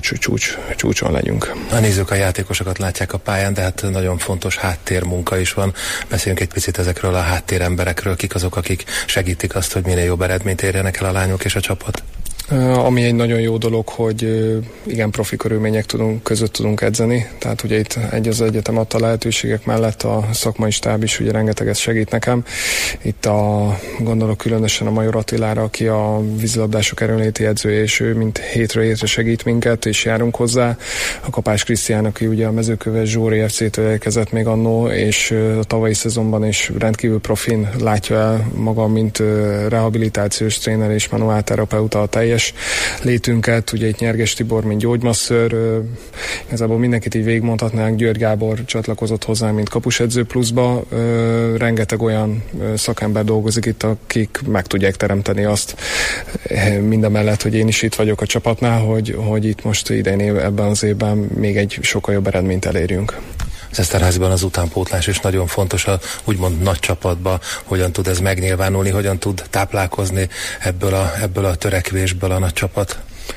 csúcson legyünk. A nézők a játékosokat látják a pályán, de hát nagyon fontos háttérmunka is van. Beszéljünk egy picit ezekről a háttéremberekről, kik azok, akik segítik azt, hogy minél jobb eredményt érjenek el a lányok és a csapat. Ami egy nagyon jó dolog, hogy igen profi körülmények között tudunk edzeni, tehát ugye itt az egyetem adta lehetőségek mellett a szakmai stáb is ugye rengeteget segít nekem. Itt gondolok különösen a Major Attilára, aki a vízilabdások erőnléti edzője, és ő mint hétről hétre segít minket, és járunk hozzá. A Kapás Krisztián, aki ugye a Mezőköves Zsóri FC-től érkezett még annó, és a tavalyi szezonban is rendkívül profin látja el maga, mint rehabilitációs tréner és manuálterapeuta a teljes létünket, ugye itt Nyerges Tibor, mint gyógymasször, igazából mindenkit így végigmondhatnánk, György Gábor csatlakozott hozzá, mint kapusedző pluszba, rengeteg olyan szakember dolgozik itt, akik meg tudják teremteni azt mindamellett, hogy én is itt vagyok a csapatnál, hogy itt most idén ebben az évben még egy sokkal jobb eredményt elérjünk. Az Eszterháziban az utánpótlás is nagyon fontos, úgymond nagy csapatba, hogyan tud ez megnyilvánulni, hogyan tud táplálkozni ebből a törekvésből a nagy csapat?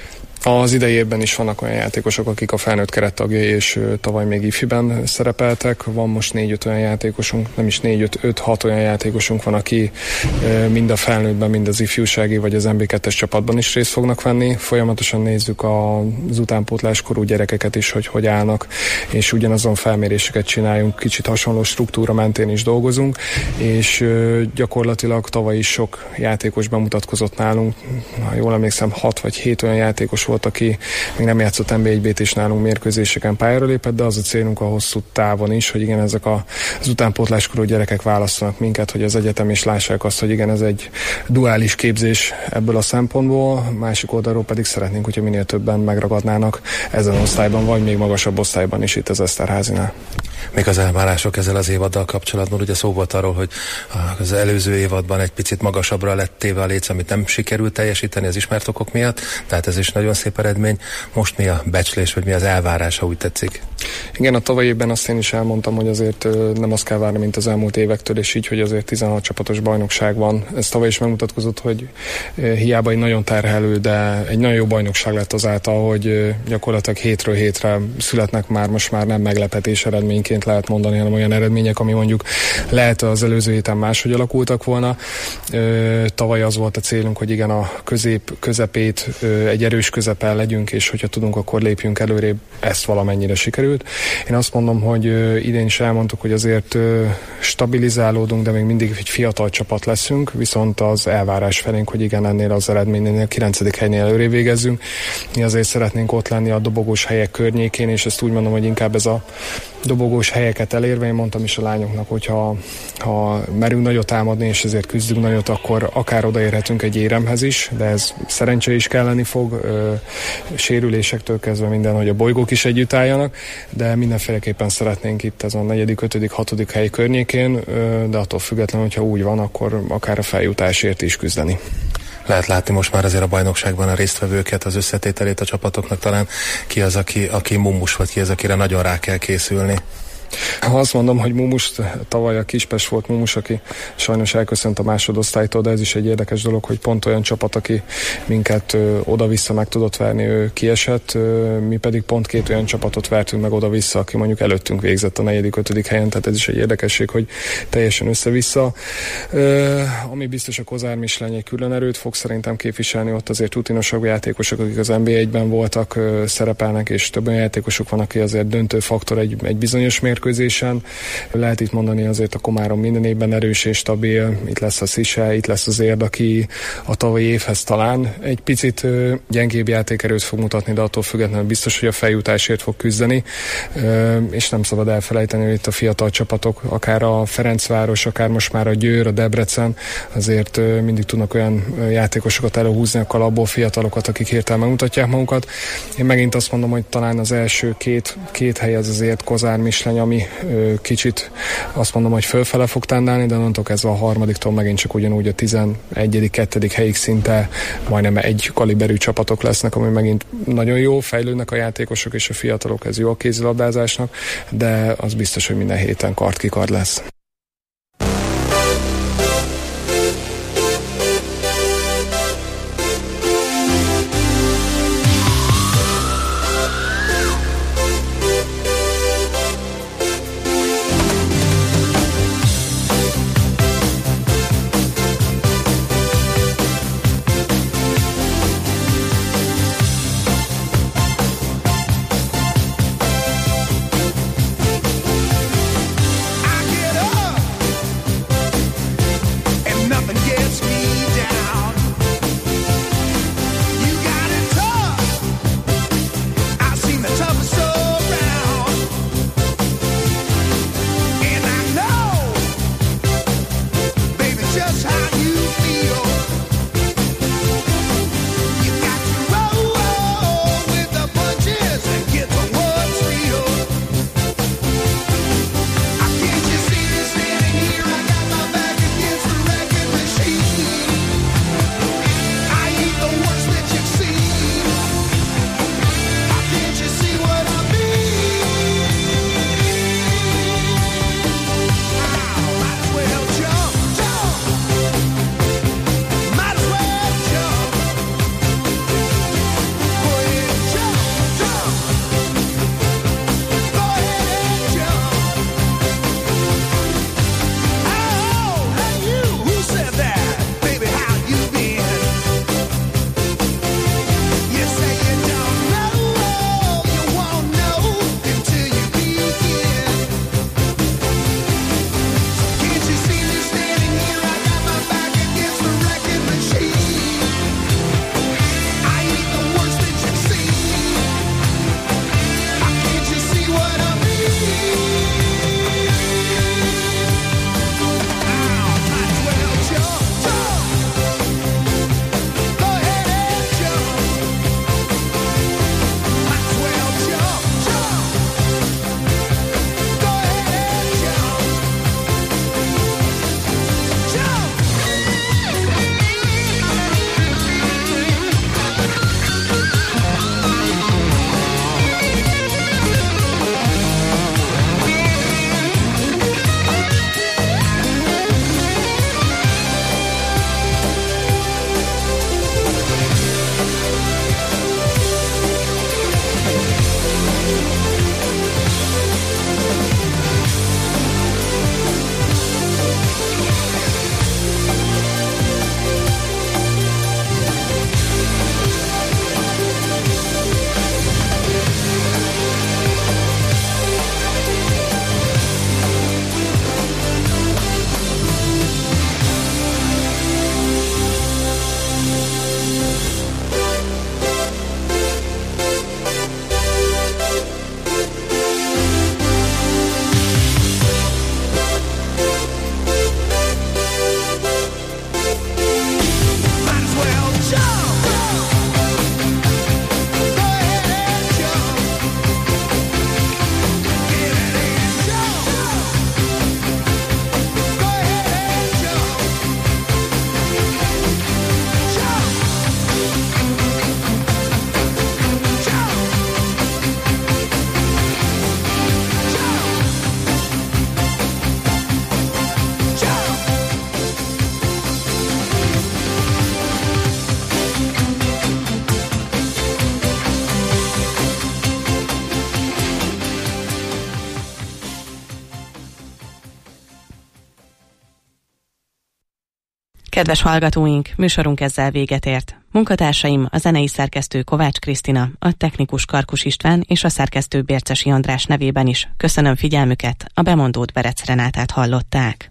Az idei évben is vannak olyan játékosok, akik a felnőtt kerettagjai, és tavaly még ifiben szerepeltek. Van most 4-5 olyan játékosunk, nem is 4-5-6 olyan játékosunk van, aki mind a felnőttben, mind az ifjúsági vagy az MB2-es csapatban is részt fognak venni. Folyamatosan nézzük az utánpótláskorú gyerekeket is, hogy állnak, és ugyanazon felméréseket csináljunk, kicsit hasonló struktúra mentén is dolgozunk, és gyakorlatilag tavaly is sok játékos bemutatkozott nálunk. Ha jól emlékszem, 6 vagy 7 olyan játékos volt, aki még nem játszott NB1-t és nálunk mérkőzéseken pályára lépett, de az a célunk a hosszú távon is, hogy igen, ezek az utánpótláskorú gyerekek választanak minket, hogy az egyetem is lássák azt, hogy igen, ez egy duális képzés ebből a szempontból, másik oldalról pedig szeretnénk, hogyha minél többen megragadnának ezen osztályban, vagy még magasabb osztályban is itt az Eszterházinál. Még az elvárások ezzel az évaddal kapcsolatban, ugye szó volt arról, hogy az előző évadban egy picit magasabbra lett téve a léc, amit nem sikerült teljesíteni az ismert okok miatt, tehát ez is nagyon szép eredmény. Most mi a becslés, vagy mi az elvárás, ha úgy tetszik? Igen, a tavalyi évben azt én is elmondtam, hogy azért nem azt kell várni, mint az elmúlt évektől, és így, hogy azért 16 csapatos bajnokság van. Ez tavaly is megmutatkozott, hogy hiába egy nagyon terhelő, de egy nagyon jó bajnokság lett azáltal, hogy gyakorlatilag hétről hétre születnek most már nem meglepetés eredményként lehet mondani, hanem olyan eredmények, ami mondjuk lehet az előző héten máshogy alakultak volna. Tavaly az volt a célunk, hogy igen, a közepét egy erős közepen legyünk, és hogyha tudunk, akkor lépjünk előrébb. Ezt valamennyire sikerült. Én azt mondom, hogy idén is elmondtuk, hogy azért stabilizálódunk, de még mindig egy fiatal csapat leszünk, viszont az elvárás felénk, hogy igen, ennél az eredménynél 9. helynél előrébb végezzünk. Mi azért szeretnénk ott lenni a dobogós helyek környékén, és ezt úgy mondom, hogy inkább ez a dobogós helyeket elérve, én mondtam is a lányoknak, hogy ha merünk nagyot támadni, és ezért küzdünk nagyot, akkor akár odaérhetünk egy éremhez is, de ez szerencse is kelleni fog, sérülésektől kezdve minden, hogy a bolygók is együtt álljanak, de mindenféleképpen szeretnénk itt ez a 4., 5., 6. hely környékén, de attól függetlenül, hogyha úgy van, akkor akár a feljutásért is küzdeni. Lehet látni most már azért a bajnokságban a résztvevőket, az összetételét a csapatoknak, talán ki az, aki mumus, vagy ki az, akire nagyon rá kell készülni? Ha azt mondom, hogy Mumus, tavaly a Kispest volt Mumus, aki sajnos elköszönt a másodosztálytól, de ez is egy érdekes dolog, hogy pont olyan csapat, aki minket oda-vissza meg tudott verni, ő kiesett, mi pedig pont 2 olyan csapatot vertünk meg oda-vissza, aki mondjuk előttünk végzett a 4., 5. helyen, tehát ez is egy érdekesség, hogy teljesen össze-vissza. Ami biztos, a Kozár Misleny egy külön erőt fog szerintem képviselni, ott azért rutinosabb játékosok, akik az NB1-ben voltak, szerepelnek, és több olyan játékosok van, aki azért döntő faktor egy bizonyos mérkőzésen. Lehet itt mondani azért a Komárom minden évben erős és stabil, itt lesz a Szise, itt lesz az Érd, aki a tavalyi évhez talán egy picit gyengébb játékerőt fog mutatni, de attól függetlenül biztos, hogy a feljutásért fog küzdeni, és nem szabad elfelejteni, hogy itt a fiatal csapatok, akár a Ferencváros, akár most már a Győr, a Debrecen, azért mindig tudnak olyan játékosokat előhúzni a kalapból, fiatalokat, akik hirtelen megmutatják magukat. Én megint azt mondom, hogy talán az első két hely az azért Kozár Misleny, ami kicsit azt mondom, hogy fölfele fog tendálni, de onnantól kezdve a 3-tól megint csak ugyanúgy a 11., 2. helyig szinte majdnem egy kaliberű csapatok lesznek, ami megint nagyon jó, fejlődnek a játékosok és a fiatalok, ez jó a kézilabdázásnak, de az biztos, hogy minden héten kard-kikard lesz. Get up! Kedves hallgatóink, műsorunk ezzel véget ért. Munkatársaim, a zenei szerkesztő Kovács Krisztina, a technikus Karkus István és a szerkesztő Bércesi András nevében is köszönöm figyelmüket, a bemondót Berec Renátát hallották.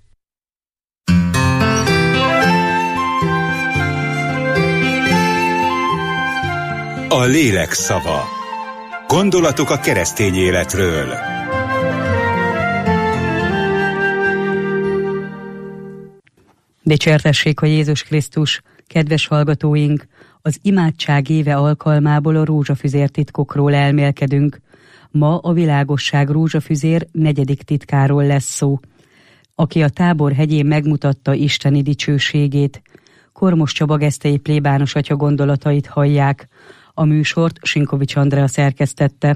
A lélek szava. Gondolatok a keresztény életről. Dicsértessék a Jézus Krisztus, kedves hallgatóink! Az imádság éve alkalmából a rózsafüzér titkokról elmélkedünk. Ma a világosság rózsafüzér 4. titkáról lesz szó. Aki a Tábor hegyén megmutatta isteni dicsőségét. Kormos Csaba gesztei plébános atya gondolatait hallják. A műsort Sinkovics Andrea szerkesztette.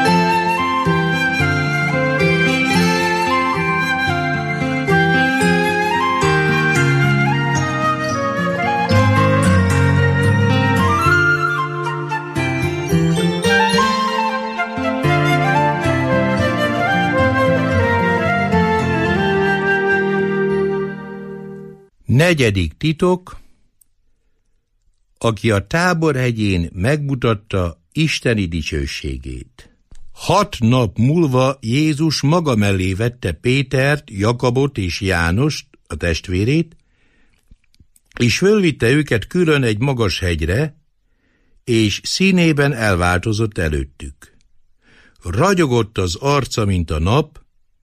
Negyedik titok, aki a Tábor hegyén megmutatta isteni dicsőségét. 6 nap múlva Jézus maga mellé vette Pétert, Jakabot és Jánost, a testvérét, és fölvitte őket külön egy magas hegyre, és színében elváltozott előttük. Ragyogott az arca, mint a nap,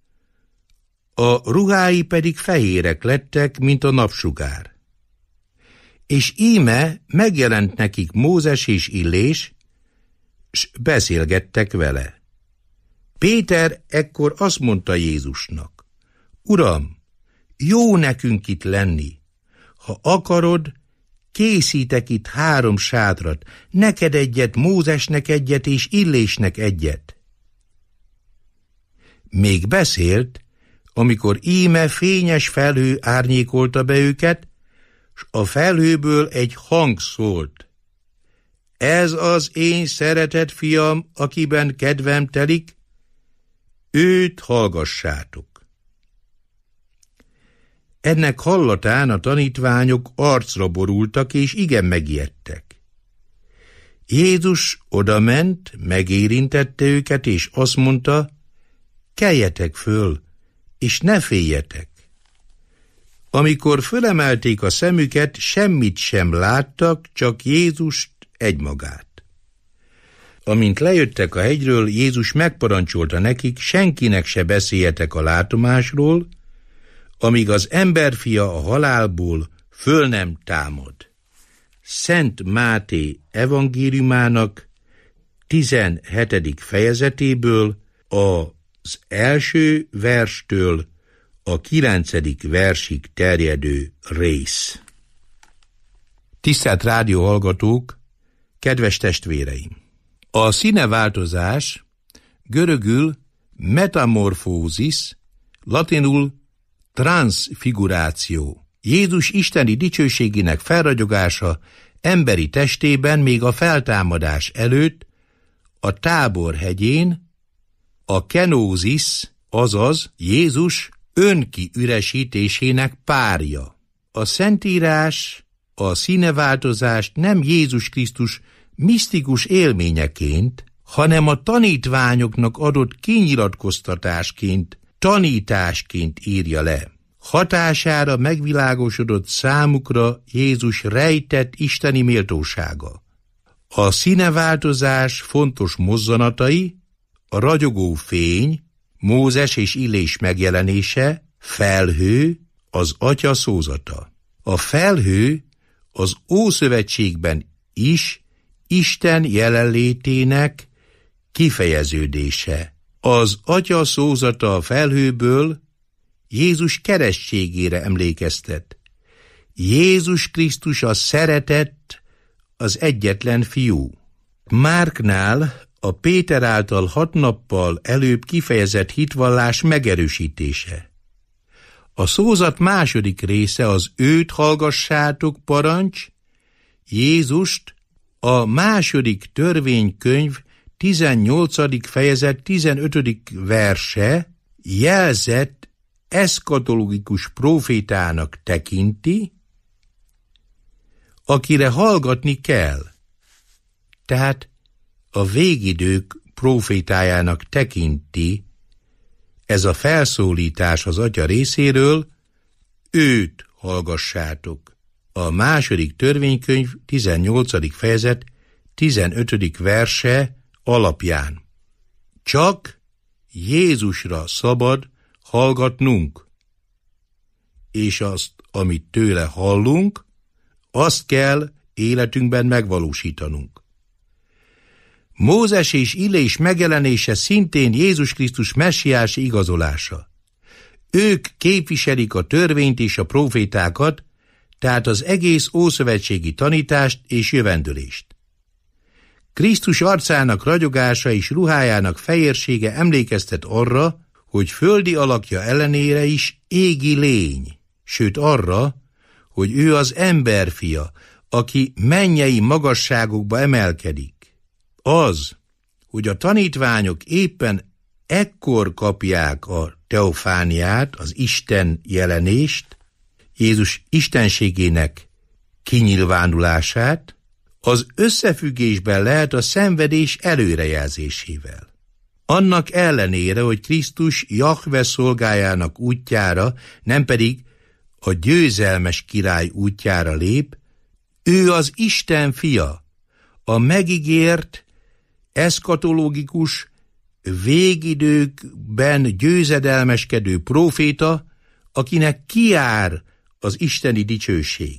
a ruhái pedig fehérek lettek, mint a napsugár. És íme megjelent nekik Mózes és Illés, s beszélgettek vele. Péter ekkor azt mondta Jézusnak: Uram, jó nekünk itt lenni. Ha akarod, készítek itt 3 sátrat, neked egyet, Mózesnek egyet és Illésnek egyet. Még beszélt, amikor íme fényes felhő árnyékolta be őket, s a felhőből egy hang szólt: Ez az én szeretett fiam, akiben kedvem telik, őt hallgassátok. Ennek hallatán a tanítványok arcra borultak, és igen megijedtek. Jézus odament, megérintette őket, és azt mondta: Keljetek föl, és ne féljetek. Amikor fölemelték a szemüket, semmit sem láttak, csak Jézust egymagát. Amint lejöttek a hegyről, Jézus megparancsolta nekik: senkinek se beszéljetek a látomásról, amíg az emberfia a halálból föl nem támad. Szent Máté evangéliumának 17. fejezetéből az első verstől a 9. versig terjedő rész. Tisztelt rádióhallgatók, kedves testvéreim! A színeváltozás görögül metamorfózis, latinul transfiguráció. Jézus isteni dicsőségének felragyogása emberi testében még a feltámadás előtt a Tábor hegyén, a kenózis, azaz Jézus önkiüresítésének párja. A Szentírás a színeváltozást nem Jézus Krisztus misztikus élményeként, hanem a tanítványoknak adott kinyilatkoztatásként, tanításként írja le. Hatására megvilágosodott számukra Jézus rejtett isteni méltósága. A színeváltozás fontos mozzanatai: a ragyogó fény, Mózes és Illés megjelenése, felhő, az Atya szózata. A felhő az Ószövetségben is Isten jelenlétének kifejeződése. Az Atya szózata a felhőből Jézus keresztségére emlékeztet. Jézus Krisztus a szeretett, az egyetlen fiú. Márknál a Péter által 6 nappal előbb kifejezett hitvallás megerősítése. A szózat második része az őt hallgassátok parancs, Jézust a második törvénykönyv 18. fejezet 15. verse jelzett eszkatológikus prófétának tekinti, akire hallgatni kell. Tehát a végidők prófétájának tekinti ez a felszólítás az Atya részéről, őt hallgassátok. A második törvénykönyv 18. fejezet 15. verse alapján. Csak Jézusra szabad hallgatnunk, és azt, amit tőle hallunk, azt kell életünkben megvalósítanunk. Mózes és Illés megjelenése szintén Jézus Krisztus messiási igazolása. Ők képviselik a törvényt és a prófétákat, tehát az egész ószövetségi tanítást és jövendőlést. Krisztus arcának ragyogása és ruhájának fehérsége emlékeztet arra, hogy földi alakja ellenére is égi lény, sőt arra, hogy ő az emberfia, aki mennyei magasságokba emelkedik. Az, hogy a tanítványok éppen ekkor kapják a teofániát, az Isten jelenést, Jézus istenségének kinyilvánulását, az összefüggésben lehet a szenvedés előrejelzésével. Annak ellenére, hogy Krisztus Jahve szolgájának útjára, nem pedig a győzelmes király útjára lép, ő az Isten fia, a megígért, eszkatológikus, végidőkben győzedelmeskedő próféta, akinek kijár az isteni dicsőség.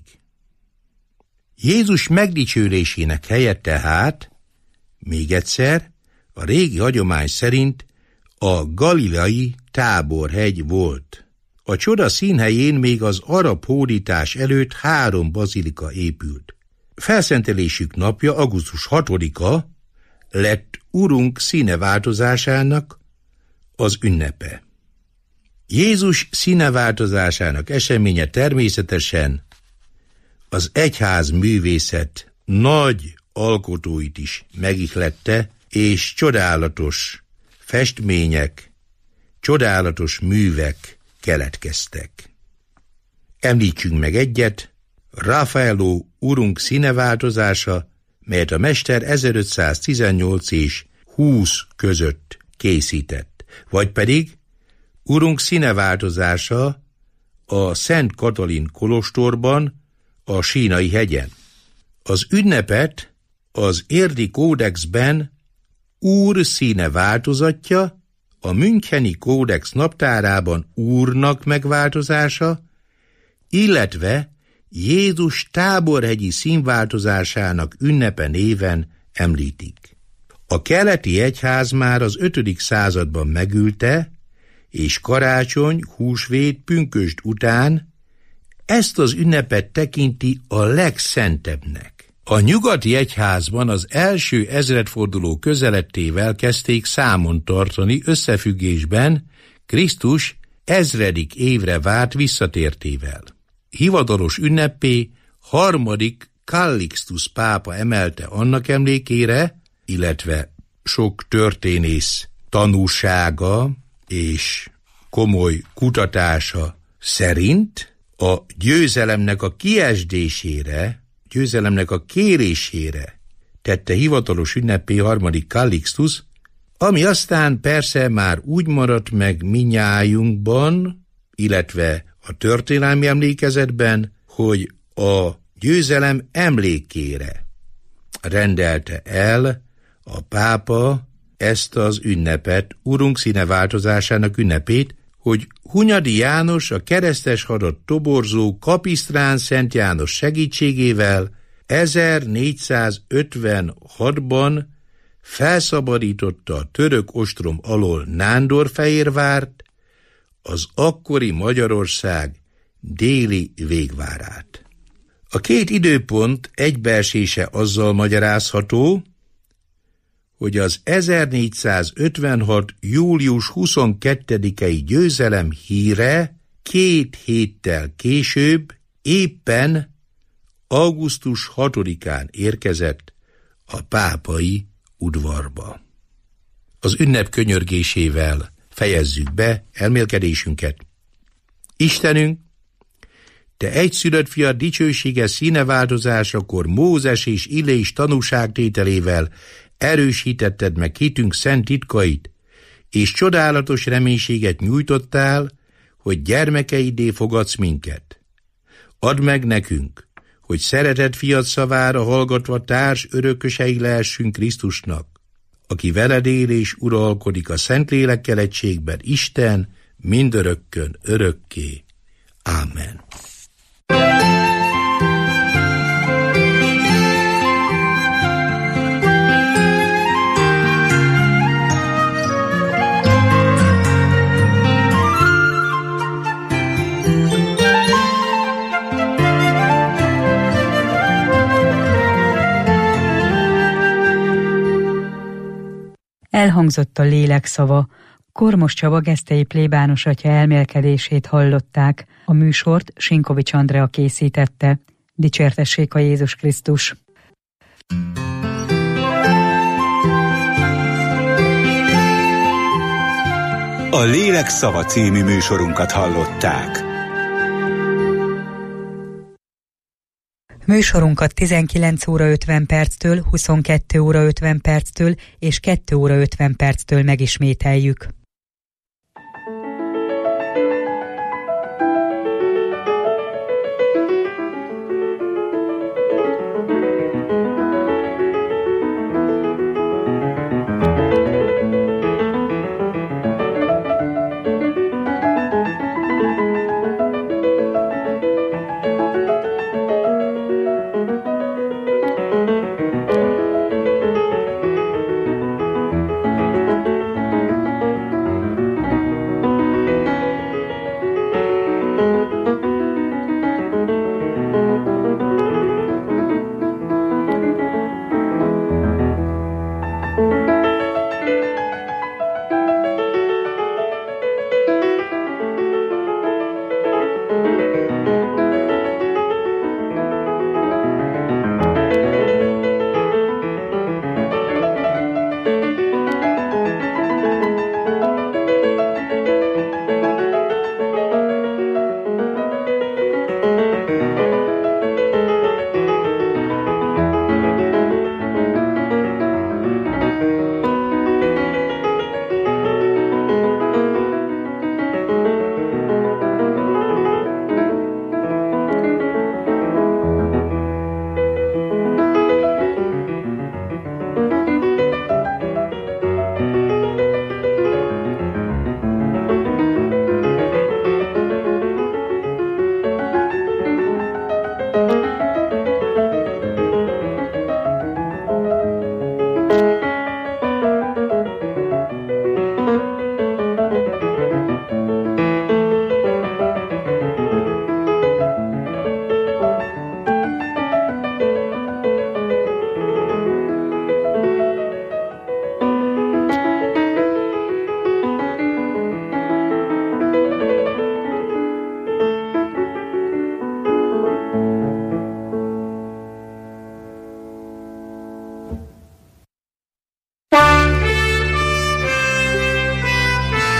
Jézus megdicsőlésének helye tehát, még egyszer, a régi hagyomány szerint a galileai Táborhegy volt. A csoda színhelyén még az arab hódítás előtt 3 bazilika épült. Felszentelésük napja, augusztus 6-a lett Urunk színeváltozásának az ünnepe. Jézus színeváltozásának eseménye természetesen az egyház művészet nagy alkotóit is megihlette, és csodálatos festmények, csodálatos művek keletkeztek. Említsünk meg egyet, Raffaello Urunk színeváltozása, melyet a mester 1518 és 20 között készített, vagy pedig Urunk színeváltozása a Szent Katalin kolostorban, a Sínai hegyen. Az ünnepet az érdi kódexben Úr színe változatja, a müncheni kódex naptárában Úrnak megváltozása, illetve Jézus táborhegyi színváltozásának ünnepe néven említik. A keleti egyház már az 5. században megülte, és karácsony, húsvét, pünkösd után ezt az ünnepet tekinti a legszentebbnek. A nyugati egyházban az első ezredforduló közelettével kezdték számon tartani összefüggésben Krisztus 1000. évre várt visszatértével. Hivatalos ünnepé 3. Callixtus pápa emelte annak emlékére, illetve sok történész tanúsága és komoly kutatása szerint a győzelemnek a kiesdésére, győzelemnek a kérésére tette hivatalos ünnepé 3. Callixtus, ami aztán persze már úgy maradt meg minnyájunkban, illetve a történelmi emlékezetben, hogy a győzelem emlékére rendelte el a pápa ezt az ünnepet, Urunk színeváltozásának ünnepét, hogy Hunyadi János, a keresztes hadat toborzó Kapisztrán Szent János segítségével 1456-ban felszabadította a török ostrom alól Nándorfehérvárt, az akkori Magyarország déli végvárát. A két időpont egybeesése azzal magyarázható, hogy az 1456. július 22-i győzelem híre 2 héttel később éppen augusztus 6-án érkezett a pápai udvarba. Az ünnep könyörgésével fejezzük be elmélkedésünket. Istenünk, te egyszülött fiad dicsőséges színeváltozásakor Mózes és Illés tanúságtételével erősítetted meg hitünk szent titkait, és csodálatos reménységet nyújtottál, hogy gyermekeiddé fogadsz minket. Add meg nekünk, hogy szeretett fiad szavára hallgatva társ örökösei lehessünk Krisztusnak, aki veled él és uralkodik a Szentlélekkel egységben, Isten, mindörökkön, örökké. Ámen. Elhangzott a lélek szava. Kormos Csaba gesztei plébános atya elmélkedését hallották. A műsort Sinkovics Andrea készítette. Dicsértessék a Jézus Krisztus! A Lélek szava című műsorunkat hallották. Műsorunkat 19 óra 50 perctől, 22 óra 50 perctől és 2 óra 50 perctől megismételjük.